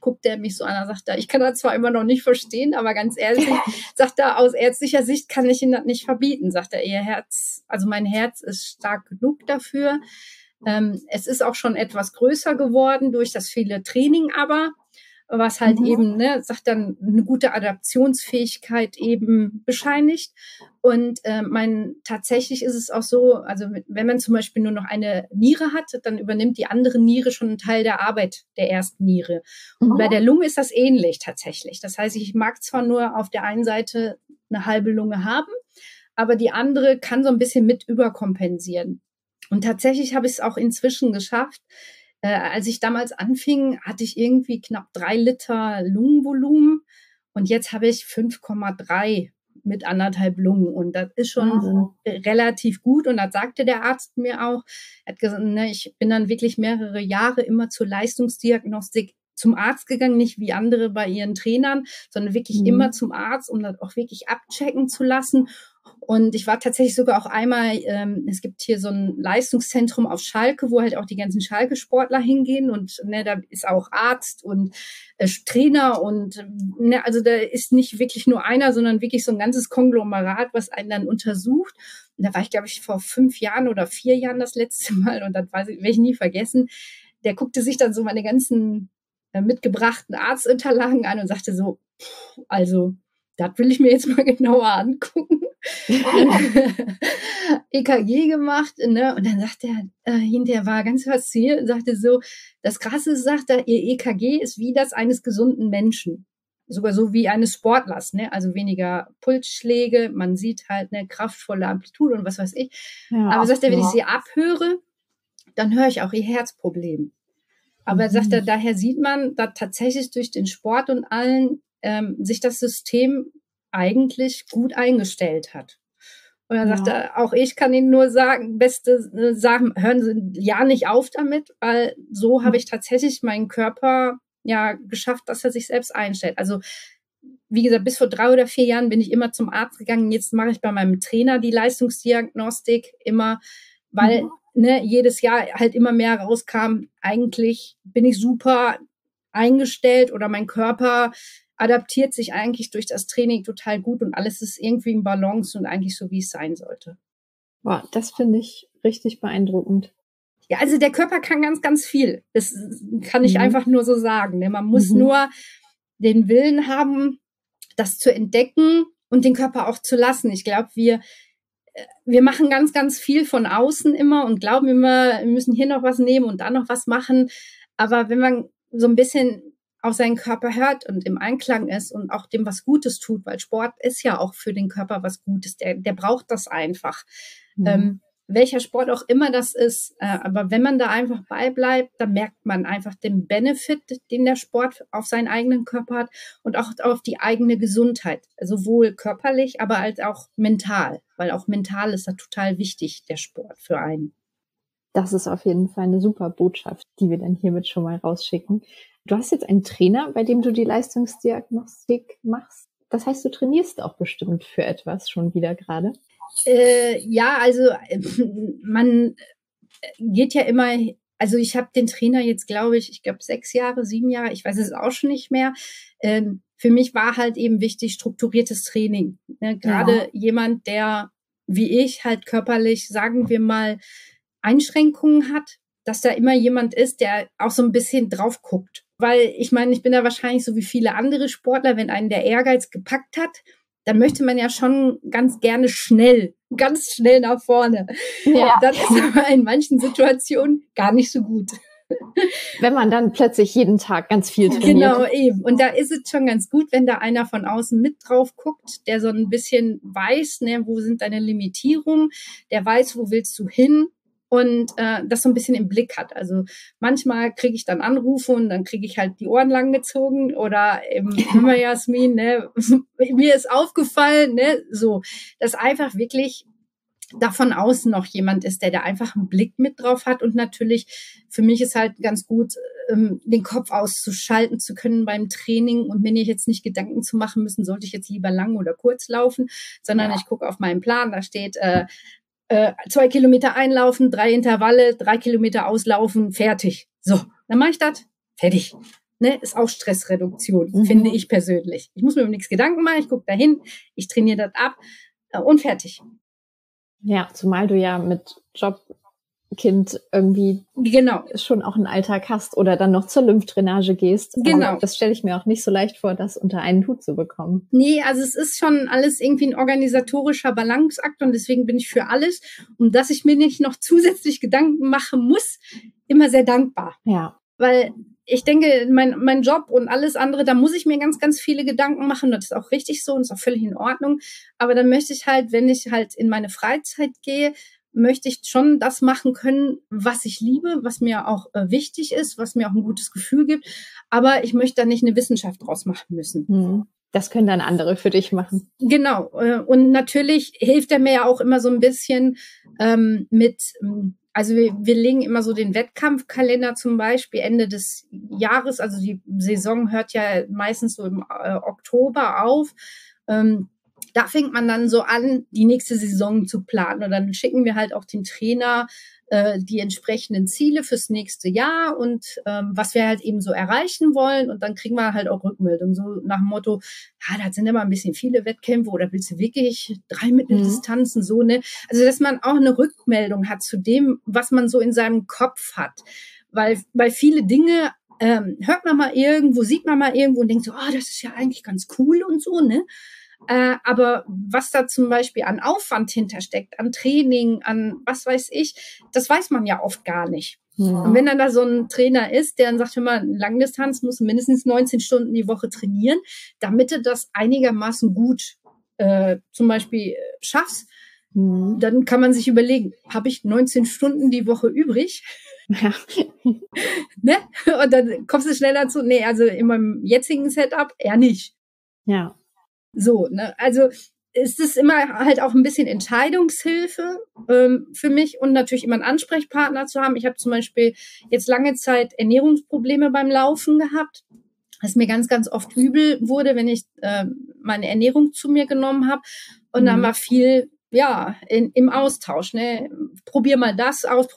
guckt er mich so an, er sagt er, ich kann das zwar immer noch nicht verstehen, aber ganz ehrlich, sagt er, aus ärztlicher Sicht kann ich Ihnen das nicht verbieten, sagt er, mein Herz ist stark genug dafür. Es ist auch schon etwas größer geworden durch das viele Training, aber was halt eben, sagt dann, eine gute Adaptionsfähigkeit eben bescheinigt. Und tatsächlich ist es auch so, also wenn man zum Beispiel nur noch eine Niere hat, dann übernimmt die andere Niere schon einen Teil der Arbeit der ersten Niere. Und bei der Lunge ist das ähnlich tatsächlich. Das heißt, ich mag zwar nur auf der einen Seite eine halbe Lunge haben, aber die andere kann so ein bisschen mit überkompensieren. Und tatsächlich habe ich es auch inzwischen geschafft. Als ich damals anfing, hatte ich irgendwie knapp 3 Liter Lungenvolumen und jetzt habe ich 5,3 mit 1,5 Lungen und das ist schon relativ gut und das sagte der Arzt mir auch. Er hat gesagt, ich bin dann wirklich mehrere Jahre immer zur Leistungsdiagnostik zum Arzt gegangen, nicht wie andere bei ihren Trainern, sondern wirklich immer zum Arzt, um das auch wirklich abchecken zu lassen. Und ich war tatsächlich sogar auch einmal, es gibt hier so ein Leistungszentrum auf Schalke, wo halt auch die ganzen Schalke-Sportler hingehen und da ist auch Arzt und Trainer und also da ist nicht wirklich nur einer, sondern wirklich so ein ganzes Konglomerat, was einen dann untersucht. Und da war ich, glaube ich, vor 5 Jahren oder 4 Jahren das letzte Mal und das werde ich nie vergessen. Der guckte sich dann so meine ganzen mitgebrachten Arztunterlagen an und sagte so, also, das will ich mir jetzt mal genauer angucken. EKG gemacht, und dann sagt er, hinterher war ganz fasziniert und sagte so, das Krasse ist, sagt er, ihr EKG ist wie das eines gesunden Menschen. Sogar so wie eines Sportlers, also weniger Pulsschläge, man sieht halt eine kraftvolle Amplitude und was weiß ich. Ja, aber sagt er, wenn ich sie abhöre, dann höre ich auch ihr Herzproblem. Aber sagt er, daher sieht man, dass tatsächlich durch den Sport und allen sich das System eigentlich gut eingestellt hat. Und dann sagt er, auch ich kann Ihnen nur sagen, hören Sie ja nicht auf damit, weil so habe ich tatsächlich meinen Körper geschafft, dass er sich selbst einstellt. Also wie gesagt, bis vor 3 oder 4 Jahren bin ich immer zum Arzt gegangen. Jetzt mache ich bei meinem Trainer die Leistungsdiagnostik immer, weil jedes Jahr halt immer mehr rauskam, eigentlich bin ich super eingestellt oder mein Körper adaptiert sich eigentlich durch das Training total gut und alles ist irgendwie im Balance und eigentlich so, wie es sein sollte. Wow, das finde ich richtig beeindruckend. Ja, also der Körper kann ganz, ganz viel. Das kann ich einfach nur so sagen. Man muss nur den Willen haben, das zu entdecken und den Körper auch zu lassen. Ich glaube, wir machen ganz, ganz viel von außen immer und glauben immer, wir müssen hier noch was nehmen und da noch was machen. Aber wenn man so ein bisschen auf seinen Körper hört und im Einklang ist und auch dem was Gutes tut, weil Sport ist ja auch für den Körper was Gutes, der braucht das einfach. Welcher Sport auch immer das ist, aber wenn man da einfach beibleibt, dann merkt man einfach den Benefit, den der Sport auf seinen eigenen Körper hat und auch auf die eigene Gesundheit, sowohl körperlich, aber als auch mental, weil auch mental ist da total wichtig, der Sport für einen. Das ist auf jeden Fall eine super Botschaft, die wir dann hiermit schon mal rausschicken. Du hast jetzt einen Trainer, bei dem du die Leistungsdiagnostik machst. Das heißt, du trainierst auch bestimmt für etwas schon wieder gerade. Ja, also man geht ja immer, also ich habe den Trainer jetzt, glaube ich 6 Jahre, 7 Jahre, ich weiß es auch schon nicht mehr. Für mich war halt eben wichtig, strukturiertes Training. Gerade jemand, der wie ich halt körperlich, sagen wir mal, Einschränkungen hat, dass da immer jemand ist, der auch so ein bisschen drauf guckt. Weil ich meine, ich bin da wahrscheinlich so wie viele andere Sportler, wenn einen der Ehrgeiz gepackt hat, dann möchte man ja schon ganz gerne ganz schnell nach vorne. Ja. Das ist aber in manchen Situationen gar nicht so gut. Wenn man dann plötzlich jeden Tag ganz viel trainiert. Genau, eben. Und da ist es schon ganz gut, wenn da einer von außen mit drauf guckt, der so ein bisschen weiß, wo sind deine Limitierungen, der weiß, wo willst du hin, und das so ein bisschen im Blick hat. Also manchmal kriege ich dann Anrufe und dann kriege ich halt die Ohren lang gezogen oder immer Jasmin, mir ist aufgefallen, so, dass einfach wirklich da von außen noch jemand ist, der da einfach einen Blick mit drauf hat. Und natürlich, für mich ist halt ganz gut, den Kopf auszuschalten zu können beim Training und mir jetzt nicht Gedanken zu machen müssen, sollte ich jetzt lieber lang oder kurz laufen, sondern ich gucke auf meinen Plan, da steht 2 Kilometer einlaufen, 3 Intervalle, 3 Kilometer auslaufen, fertig. So, dann mache ich das, fertig. ne, ist auch Stressreduktion, finde ich persönlich. Ich muss mir um nichts Gedanken machen, ich gucke dahin, ich trainiere das ab und fertig. Ja, zumal du ja mit Job, Kind irgendwie schon auch einen Alltag hast oder dann noch zur Lymphdrainage gehst. Genau. Das stelle ich mir auch nicht so leicht vor, das unter einen Hut zu bekommen. Nee, also es ist schon alles irgendwie ein organisatorischer Balanceakt und deswegen bin ich für alles, um dass ich mir nicht noch zusätzlich Gedanken machen muss, immer sehr dankbar. Ja. Weil ich denke, mein Job und alles andere, da muss ich mir ganz, ganz viele Gedanken machen. Das ist auch richtig so und ist auch völlig in Ordnung. Aber dann möchte ich halt, wenn ich halt in meine Freizeit gehe, möchte ich schon das machen können, was ich liebe, was mir auch wichtig ist, was mir auch ein gutes Gefühl gibt. Aber ich möchte da nicht eine Wissenschaft draus machen müssen. Das können dann andere für dich machen. Genau. Und natürlich hilft er mir ja auch immer so ein bisschen also wir legen immer so den Wettkampfkalender zum Beispiel Ende des Jahres. Also die Saison hört ja meistens so im Oktober auf. Da fängt man dann so an, die nächste Saison zu planen. Und dann schicken wir halt auch dem Trainer die entsprechenden Ziele fürs nächste Jahr und was wir halt eben so erreichen wollen. Und dann kriegen wir halt auch Rückmeldungen, so nach dem Motto, das sind immer ein bisschen viele Wettkämpfe oder willst du wirklich 3 Mitteldistanzen, so, ne? Also, dass man auch eine Rückmeldung hat zu dem, was man so in seinem Kopf hat. Weil viele Dinge hört man mal irgendwo, sieht man mal irgendwo und denkt so, das ist ja eigentlich ganz cool und so, ne? Aber was da zum Beispiel an Aufwand hintersteckt, an Training, an was weiß ich, das weiß man ja oft gar nicht. Ja. Und wenn dann da so ein Trainer ist, der dann sagt, hör mal, Langdistanz muss mindestens 19 Stunden die Woche trainieren, damit du das einigermaßen gut zum Beispiel schaffst, dann kann man sich überlegen, habe ich 19 Stunden die Woche übrig? Ja. Ne? Und dann kommst du schneller zu, nee, also in meinem jetzigen Setup eher nicht. Ja. So, ne, also ist es immer halt auch ein bisschen Entscheidungshilfe für mich und natürlich immer einen Ansprechpartner zu haben. Ich habe zum Beispiel jetzt lange Zeit Ernährungsprobleme beim Laufen gehabt, dass mir ganz, ganz oft übel wurde, wenn ich meine Ernährung zu mir genommen habe. Und dann war viel im Austausch, ne? Probier mal das aus.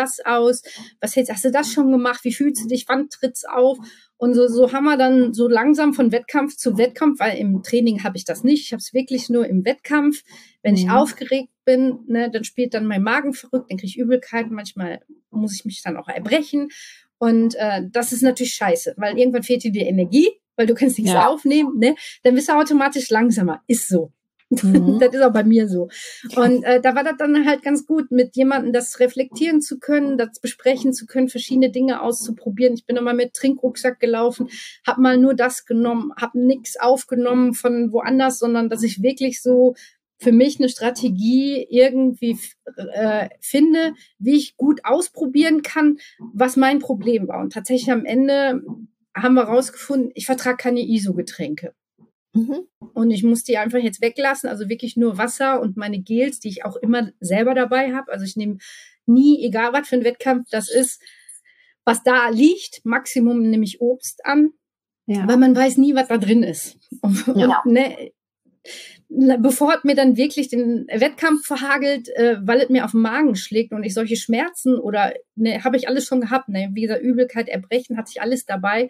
Was hast du das schon gemacht? Wie fühlst du dich? Wann tritt's auf? Und so haben wir dann so langsam von Wettkampf zu Wettkampf, weil im Training habe ich das nicht. Ich habe es wirklich nur im Wettkampf. Wenn ich aufgeregt bin, ne, dann spielt dann mein Magen verrückt, dann kriege ich Übelkeit. Manchmal muss ich mich dann auch erbrechen. Und das ist natürlich scheiße, weil irgendwann fehlt dir die Energie, weil du kannst nichts aufnehmen. Ne? Dann bist du automatisch langsamer. Ist so. Das ist auch bei mir so. Und da war das dann halt ganz gut, mit jemandem das reflektieren zu können, das besprechen zu können, verschiedene Dinge auszuprobieren. Ich bin immer mit Trinkrucksack gelaufen, habe mal nur das genommen, habe nichts aufgenommen von woanders, sondern dass ich wirklich so für mich eine Strategie irgendwie finde, wie ich gut ausprobieren kann, was mein Problem war. Und tatsächlich am Ende haben wir rausgefunden, ich vertrage keine ISO-Getränke. Und ich muss die einfach jetzt weglassen, also wirklich nur Wasser und meine Gels, die ich auch immer selber dabei habe. Also ich nehme nie, egal was für ein Wettkampf das ist, was da liegt, Maximum nehme ich Obst an, weil man weiß nie, was da drin ist. Und, ne, bevor es mir dann wirklich den Wettkampf verhagelt, weil es mir auf den Magen schlägt und ich solche Schmerzen oder ne, habe ich alles schon gehabt, ne, wie gesagt, Übelkeit, Erbrechen, hatte ich alles dabei,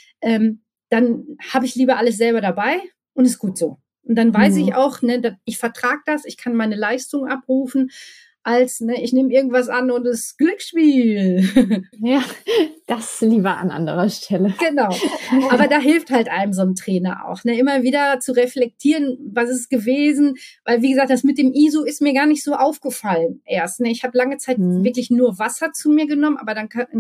dann habe ich lieber alles selber dabei und ist gut so. Und dann weiß ich auch, ne, ich vertrage das, ich kann meine Leistung abrufen, als, ne, ich nehme irgendwas an und es Glücksspiel. Ja, das lieber an anderer Stelle. Genau. Aber da hilft halt einem so ein Trainer auch, ne, immer wieder zu reflektieren, was ist gewesen, weil, wie gesagt, das mit dem ISO ist mir gar nicht so aufgefallen erst, ne. Ich habe lange Zeit wirklich nur Wasser zu mir genommen, aber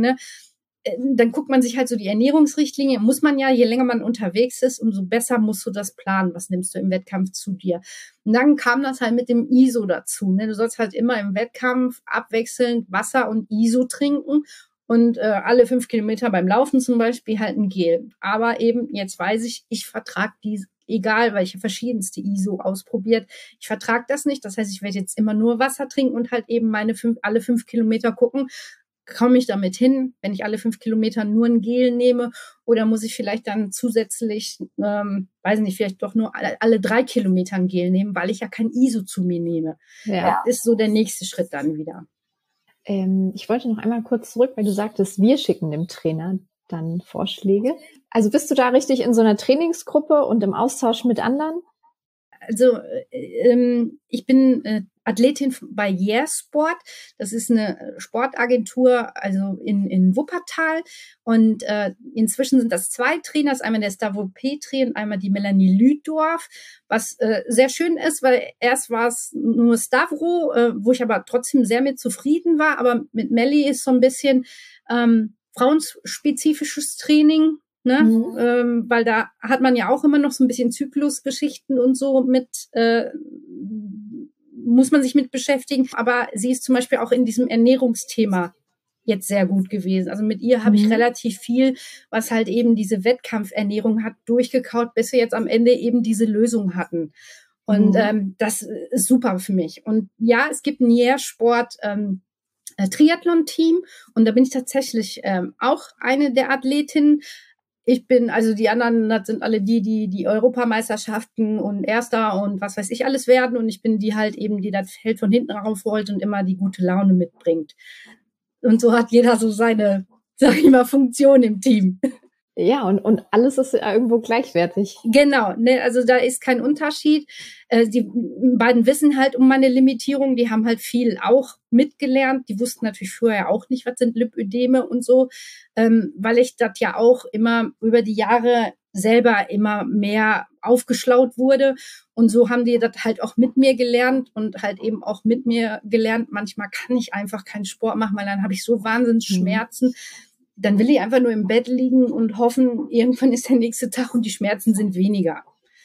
dann guckt man sich halt so die Ernährungsrichtlinie, muss man ja, je länger man unterwegs ist, umso besser musst du das planen, was nimmst du im Wettkampf zu dir. Und dann kam das halt mit dem ISO dazu, ne? Du sollst halt immer im Wettkampf abwechselnd Wasser und ISO trinken und alle 5 Kilometer beim Laufen zum Beispiel halt ein Gel. Aber eben, jetzt weiß ich vertrage die, egal, weil ich habe verschiedenste ISO ausprobiert, ich vertrage das nicht, das heißt, ich werde jetzt immer nur Wasser trinken und halt eben alle 5 Kilometer gucken, komme ich damit hin, wenn ich alle 5 Kilometer nur ein Gel nehme oder muss ich vielleicht dann zusätzlich, weiß nicht, vielleicht doch nur alle 3 Kilometer ein Gel nehmen, weil ich ja kein ISO zu mir nehme. Ja. Das ist so der nächste Schritt dann wieder. Ich wollte noch einmal kurz zurück, weil du sagtest, wir schicken dem Trainer dann Vorschläge. Also bist du da richtig in so einer Trainingsgruppe und im Austausch mit anderen? Also ich bin Athletin bei Yeah Sport. Das ist eine Sportagentur, also in Wuppertal. Und inzwischen sind das 2 Trainer, einmal der Stavro Petri und einmal die Melanie Lüdorf, was sehr schön ist, weil erst war es nur Stavro, wo ich aber trotzdem sehr mit zufrieden war. Aber mit Melli ist so ein bisschen frauenspezifisches Training. Ne? Weil da hat man ja auch immer noch so ein bisschen Zyklusgeschichten und so mit, muss man sich mit beschäftigen. Aber sie ist zum Beispiel auch in diesem Ernährungsthema jetzt sehr gut gewesen. Also mit ihr habe ich relativ viel, was halt eben diese Wettkampfernährung hat, durchgekaut, bis wir jetzt am Ende eben diese Lösung hatten. Und das ist super für mich. Und ja, es gibt ein Yeah-Sport Triathlon-Team und da bin ich tatsächlich auch eine der Athletinnen. Ich bin, also die anderen, das sind alle die Europameisterschaften und Erster und was weiß ich alles werden. Und ich bin die halt eben, die das Feld von hinten raufrollt und immer die gute Laune mitbringt. Und so hat jeder so seine, sag ich mal, Funktion im Team. Ja, und alles ist ja irgendwo gleichwertig. Genau, ne, also da ist kein Unterschied. Die beiden wissen halt um meine Limitierung, die haben halt viel auch mitgelernt. Die wussten natürlich vorher auch nicht, was sind Lipödeme und so, weil ich das ja auch immer über die Jahre selber immer mehr aufgeschlaut wurde. Und so haben die das halt auch mit mir gelernt und halt eben auch mit mir gelernt. Manchmal kann ich einfach keinen Sport machen, weil dann habe ich so Wahnsinnsschmerzen. Dann will ich einfach nur im Bett liegen und hoffen, irgendwann ist der nächste Tag und die Schmerzen sind weniger.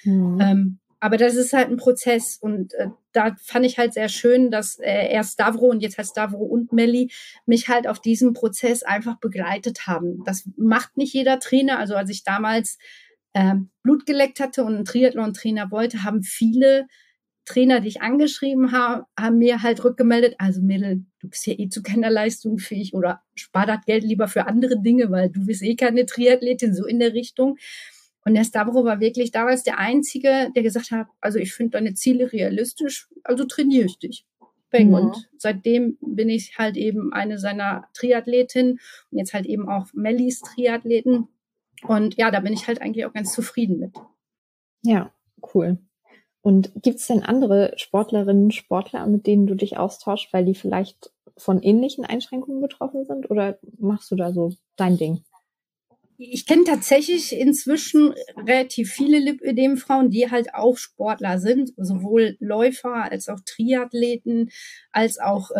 Aber das ist halt ein Prozess und da fand ich halt sehr schön, dass erst Stavro und jetzt halt Stavro und Melli mich halt auf diesem Prozess einfach begleitet haben. Das macht nicht jeder Trainer. Also als ich damals Blut geleckt hatte und einen Triathlon-Trainer wollte, haben viele Trainer, die ich angeschrieben habe, haben mir halt rückgemeldet, also Mädel, du bist ja eh zu keiner Leistung fähig oder spar das Geld lieber für andere Dinge, weil du bist eh keine Triathletin, so in der Richtung. Und der Stavro war wirklich damals der Einzige, der gesagt hat, also ich finde deine Ziele realistisch, also trainiere ich dich. Und seitdem bin ich halt eben eine seiner Triathletinnen und jetzt halt eben auch Mellis Triathleten. Und ja, da bin ich halt eigentlich auch ganz zufrieden mit. Ja, cool. Und gibt es denn andere Sportlerinnen, Sportler, mit denen du dich austauschst, weil die vielleicht von ähnlichen Einschränkungen betroffen sind? Oder machst du da so dein Ding? Ich kenne tatsächlich inzwischen relativ viele Lipödem-Frauen, die halt auch Sportler sind, sowohl Läufer als auch Triathleten, als auch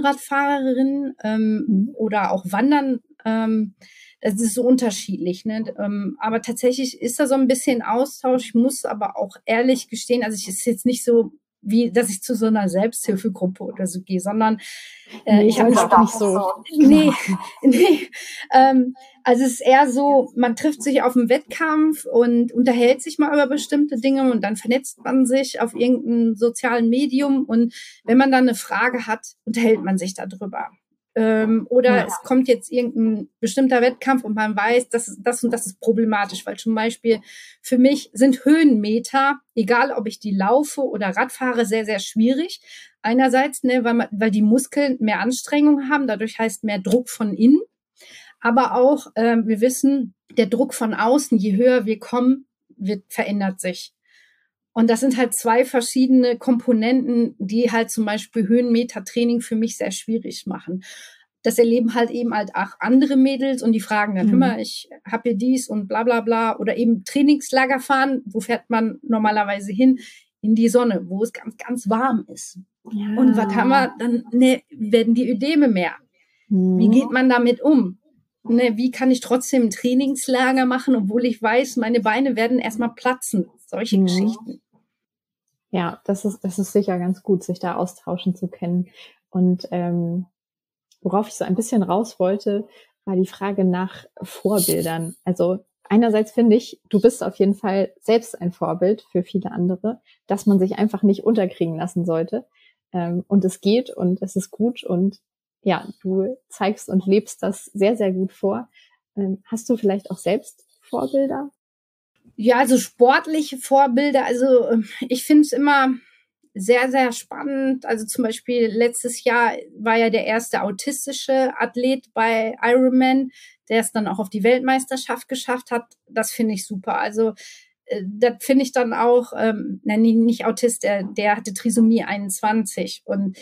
Rennradfahrerinnen oder auch Wandern. Das ist so unterschiedlich, ne? Aber tatsächlich ist da so ein bisschen Austausch. Ich muss aber auch ehrlich gestehen, also ich ist jetzt nicht so, wie dass ich zu so einer Selbsthilfegruppe oder so gehe, sondern ich habe auch nicht so. Nee. Also es ist eher so, man trifft sich auf einem Wettkampf und unterhält sich mal über bestimmte Dinge und dann vernetzt man sich auf irgendeinem sozialen Medium und wenn man dann eine Frage hat, unterhält man sich darüber. Oder es kommt jetzt irgendein bestimmter Wettkampf und man weiß, das und das ist problematisch, weil zum Beispiel für mich sind Höhenmeter, egal ob ich die laufe oder Radfahre, sehr, sehr schwierig. Einerseits, ne, weil die Muskeln mehr Anstrengung haben, dadurch heißt mehr Druck von innen. Aber auch, wir wissen, der Druck von außen, je höher wir kommen, verändert sich. Und das sind halt 2 verschiedene Komponenten, die halt zum Beispiel Höhenmetertraining für mich sehr schwierig machen. Das erleben halt eben halt auch andere Mädels und die fragen dann, hör mal, ich habe hier dies und bla bla bla. Oder eben Trainingslager fahren, wo fährt man normalerweise hin? In die Sonne, wo es ganz, ganz warm ist. Ja. Und was haben wir? Dann werden die Ödeme mehr. Wie geht man damit um? Ne, wie kann ich trotzdem ein Trainingslager machen, obwohl ich weiß, meine Beine werden erstmal platzen? Solche Geschichten. Ja, das ist sicher ganz gut, sich da austauschen zu können. Und worauf ich so ein bisschen raus wollte, war die Frage nach Vorbildern. Also einerseits finde ich, du bist auf jeden Fall selbst ein Vorbild für viele andere, dass man sich einfach nicht unterkriegen lassen sollte. Und es geht und es ist gut und ja, du zeigst und lebst das sehr, sehr gut vor. Hast du vielleicht auch selbst Vorbilder? Ja, also sportliche Vorbilder, also ich finde es immer sehr, sehr spannend. Also zum Beispiel letztes Jahr war ja der erste autistische Athlet bei Ironman, der es dann auch auf die Weltmeisterschaft geschafft hat. Das finde ich super. Also das finde ich dann auch, nicht Autist, der hatte Trisomie 21 und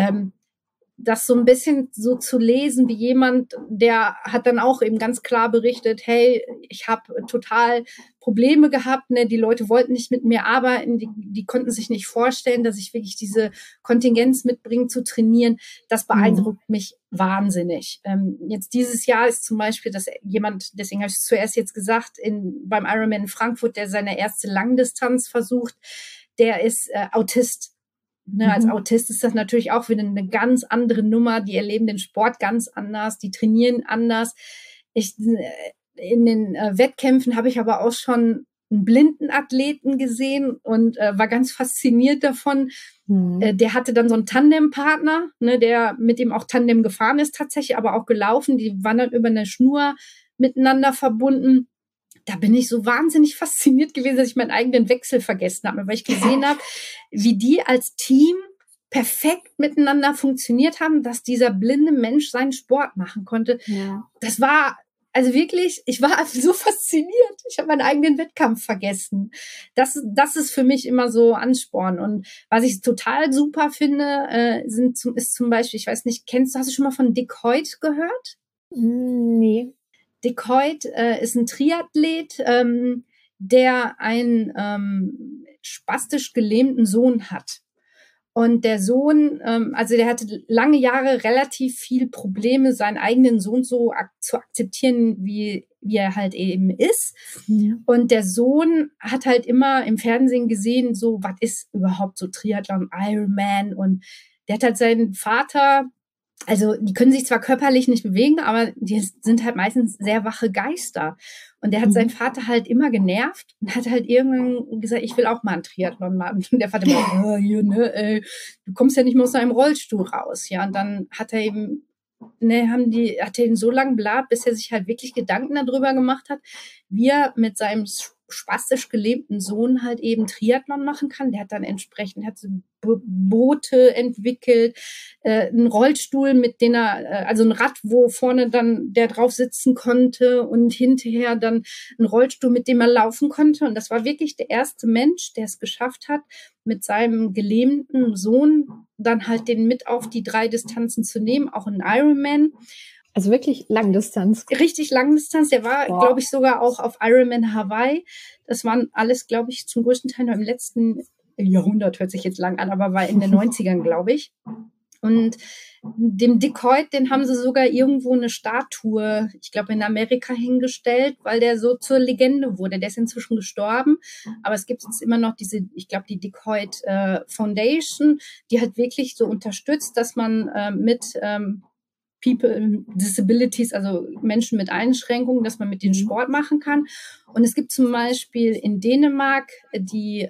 das so ein bisschen so zu lesen wie jemand, der hat dann auch eben ganz klar berichtet, hey, ich habe total Probleme gehabt, ne? Die Leute wollten nicht mit mir arbeiten, die konnten sich nicht vorstellen, dass ich wirklich diese Kontingenz mitbringe zu trainieren. Das beeindruckt mich wahnsinnig. Jetzt dieses Jahr ist zum Beispiel, dass jemand, deswegen habe ich es zuerst jetzt gesagt, beim Ironman in Frankfurt, der seine erste Langdistanz versucht, der ist Autist. Ne, als Autist ist das natürlich auch wieder eine ganz andere Nummer. Die erleben den Sport ganz anders, die trainieren anders. In den Wettkämpfen habe ich aber auch schon einen blinden Athleten gesehen und war ganz fasziniert davon. Der hatte dann so einen Tandempartner, ne, der mit dem auch Tandem gefahren ist tatsächlich, aber auch gelaufen. Die waren dann über eine Schnur miteinander verbunden. Da bin ich so wahnsinnig fasziniert gewesen, dass ich meinen eigenen Wechsel vergessen habe, weil ich gesehen habe, wie die als Team perfekt miteinander funktioniert haben, dass dieser blinde Mensch seinen Sport machen konnte. Ja. Das war, also wirklich, ich war so fasziniert. Ich habe meinen eigenen Wettkampf vergessen. Das ist für mich immer so Ansporn. Und was ich total super finde, ist zum Beispiel, ich weiß nicht, hast du schon mal von Dick Hoyt gehört? Nee. Dick Hoyt ist ein Triathlet, der einen spastisch gelähmten Sohn hat. Und der Sohn, also der hatte lange Jahre relativ viel Probleme, seinen eigenen Sohn so zu akzeptieren, wie er halt eben ist. Ja. Und der Sohn hat halt immer im Fernsehen gesehen, so, was ist überhaupt so Triathlon, Ironman? Und der hat halt seinen Vater, also die können sich zwar körperlich nicht bewegen, aber die sind halt meistens sehr wache Geister. Und der hat seinen Vater halt immer genervt und hat halt irgendwann gesagt, ich will auch mal einen Triathlon machen. Und der Vater immer, du kommst ja nicht mehr aus deinem Rollstuhl raus. Ja, und dann hat er eben, hat er ihn so lange blatt, bis er sich halt wirklich Gedanken darüber gemacht hat, wie er mit seinem spastisch gelähmten Sohn halt eben Triathlon machen kann. Der hat dann entsprechend so Boote entwickelt, einen Rollstuhl, mit dem also ein Rad, wo vorne dann der drauf sitzen konnte und hinterher dann ein Rollstuhl, mit dem er laufen konnte. Und das war wirklich der erste Mensch, der es geschafft hat, mit seinem gelähmten Sohn dann halt den mit auf die 3 Distanzen zu nehmen, auch in Ironman. Also wirklich Langdistanz. Richtig Langdistanz. Der war, glaube ich, sogar auch auf Ironman Hawaii. Das waren alles, glaube ich, zum größten Teil noch im letzten Jahrhundert, hört sich jetzt lang an, aber war in den 90ern, glaube ich. Und dem Dick Hoyt, den haben sie sogar irgendwo eine Statue, ich glaube in Amerika, hingestellt, weil der so zur Legende wurde. Der ist inzwischen gestorben, aber es gibt jetzt immer noch die Dick Hoyt Foundation, die halt wirklich so unterstützt, dass man mit People, Disabilities, also Menschen mit Einschränkungen, dass man mit denen Sport machen kann. Und es gibt zum Beispiel in Dänemark die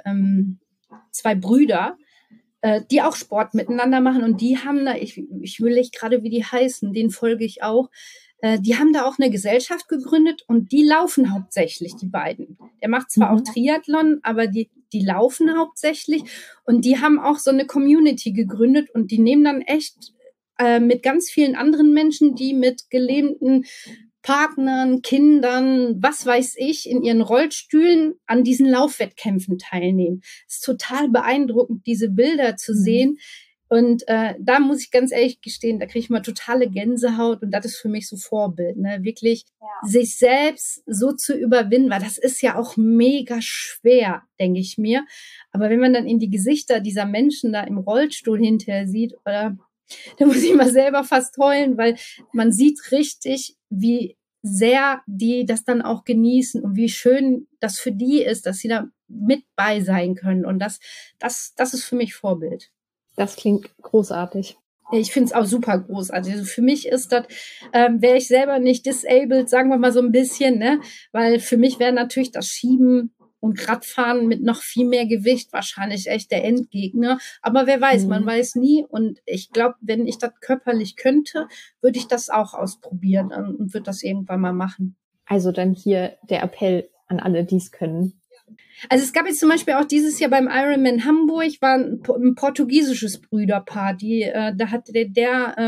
2 Brüder, die auch Sport miteinander machen. Und die haben da, ich will nicht gerade, wie die heißen, denen folge ich auch, die haben da auch eine Gesellschaft gegründet und die laufen hauptsächlich, die beiden. Der macht zwar auch Triathlon, aber die laufen hauptsächlich. Und die haben auch so eine Community gegründet und die nehmen dann echt mit ganz vielen anderen Menschen, die mit gelähmten Partnern, Kindern, was weiß ich, in ihren Rollstühlen an diesen Laufwettkämpfen teilnehmen. Es ist total beeindruckend, diese Bilder zu sehen. Und da muss ich ganz ehrlich gestehen, da kriege ich mal totale Gänsehaut und das ist für mich so Vorbild, ne? Wirklich sich selbst so zu überwinden, weil das ist ja auch mega schwer, denke ich mir. Aber wenn man dann in die Gesichter dieser Menschen da im Rollstuhl hinterher sieht, oder da muss ich mal selber fast heulen, weil man sieht richtig, wie sehr die das dann auch genießen und wie schön das für die ist, dass sie da mit bei sein können. Und das ist für mich Vorbild. Das klingt großartig. Ich finde es auch super großartig. Also für mich ist das, wäre ich selber nicht disabled, sagen wir mal so ein bisschen, ne? Weil für mich wäre natürlich das Schieben und Radfahren mit noch viel mehr Gewicht wahrscheinlich echt der Endgegner. Aber wer weiß, man weiß nie. Und ich glaube, wenn ich das körperlich könnte, würde ich das auch ausprobieren und würde das irgendwann mal machen. Also dann hier der Appell an alle, die es können. Also es gab jetzt zum Beispiel auch dieses Jahr beim Ironman Hamburg war ein portugiesisches Brüderpaar, die hat die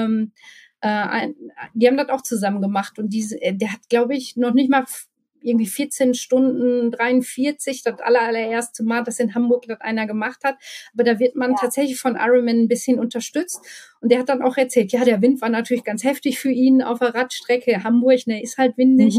haben das auch zusammen gemacht und der hat, glaube ich, noch nicht mal irgendwie 14 Stunden 43, das allererste Mal, dass in Hamburg das einer gemacht hat. Aber da wird man tatsächlich von Ironman ein bisschen unterstützt. Und der hat dann auch erzählt, ja, der Wind war natürlich ganz heftig für ihn auf der Radstrecke. Hamburg, ne, ist halt windig.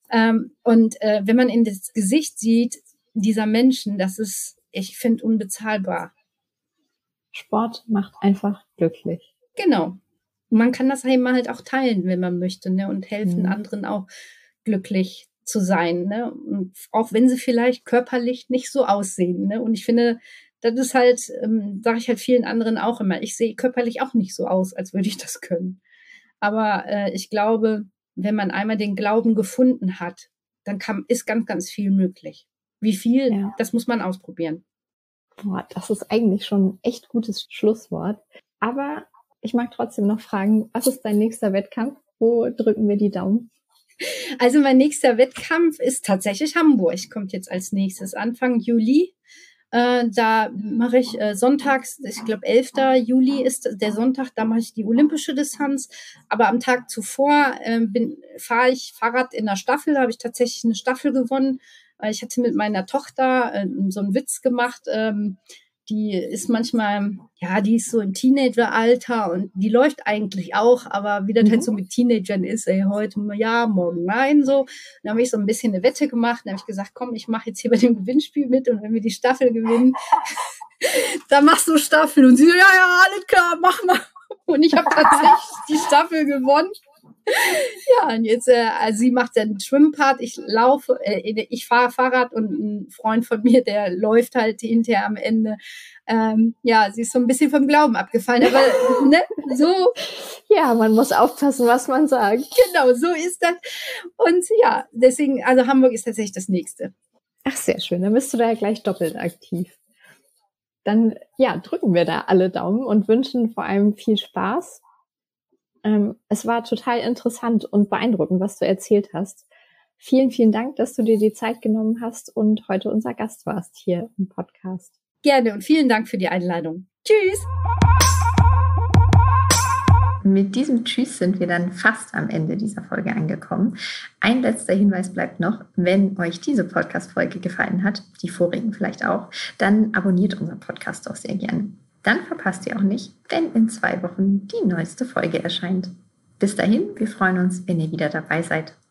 Wenn man in das Gesicht sieht, dieser Menschen, das ist, ich finde, unbezahlbar. Sport macht einfach glücklich. Genau. Man kann das halt auch teilen, wenn man möchte, ne, und helfen anderen auch glücklich zu sein, ne, und auch wenn sie vielleicht körperlich nicht so aussehen, ne, und ich finde, das ist halt, sage ich halt vielen anderen auch immer, ich sehe körperlich auch nicht so aus, als würde ich das können. Aber ich glaube, wenn man einmal den Glauben gefunden hat, dann ist ganz, ganz viel möglich. Wie viel, das muss man ausprobieren. Boah, das ist eigentlich schon ein echt gutes Schlusswort. Aber ich mag trotzdem noch fragen, was ist dein nächster Wettkampf? Wo drücken wir die Daumen? Also mein nächster Wettkampf ist tatsächlich Hamburg. Kommt jetzt als nächstes Anfang Juli. Da mache ich sonntags, ich glaube 11. Juli ist der Sonntag, da mache ich die olympische Distanz. Aber am Tag zuvor fahre ich Fahrrad in der Staffel, da habe ich tatsächlich eine Staffel gewonnen. Ich hatte mit meiner Tochter so einen Witz gemacht, die ist manchmal, ja, die ist so im Teenageralter und die läuft eigentlich auch, aber wie das halt so mit Teenagern ist, heute ja, morgen nein, so. Dann habe ich so ein bisschen eine Wette gemacht, dann habe ich gesagt, komm, ich mache jetzt hier bei dem Gewinnspiel mit und wenn wir die Staffel gewinnen, dann machst du Staffel. Und sie so, ja, alles klar, mach mal. Und ich habe tatsächlich die Staffel gewonnen. Ja, und jetzt, also sie macht den Schwimmpart, ich fahre Fahrrad und ein Freund von mir, der läuft halt hinterher am Ende. Ja, sie ist so ein bisschen vom Glauben abgefallen, aber ne, so. Ja, man muss aufpassen, was man sagt. Genau, so ist das. Und ja, deswegen, also Hamburg ist tatsächlich das Nächste. Ach, sehr schön, dann bist du da ja gleich doppelt aktiv. Dann, ja, drücken wir da alle Daumen und wünschen vor allem viel Spaß. Es war total interessant und beeindruckend, was du erzählt hast. Vielen, vielen Dank, dass du dir die Zeit genommen hast und heute unser Gast warst hier im Podcast. Gerne und vielen Dank für die Einladung. Tschüss! Mit diesem Tschüss sind wir dann fast am Ende dieser Folge angekommen. Ein letzter Hinweis bleibt noch, wenn euch diese Podcast-Folge gefallen hat, die vorigen vielleicht auch, dann abonniert unseren Podcast doch sehr gerne. Dann verpasst ihr auch nicht, wenn in 2 Wochen die neueste Folge erscheint. Bis dahin, wir freuen uns, wenn ihr wieder dabei seid.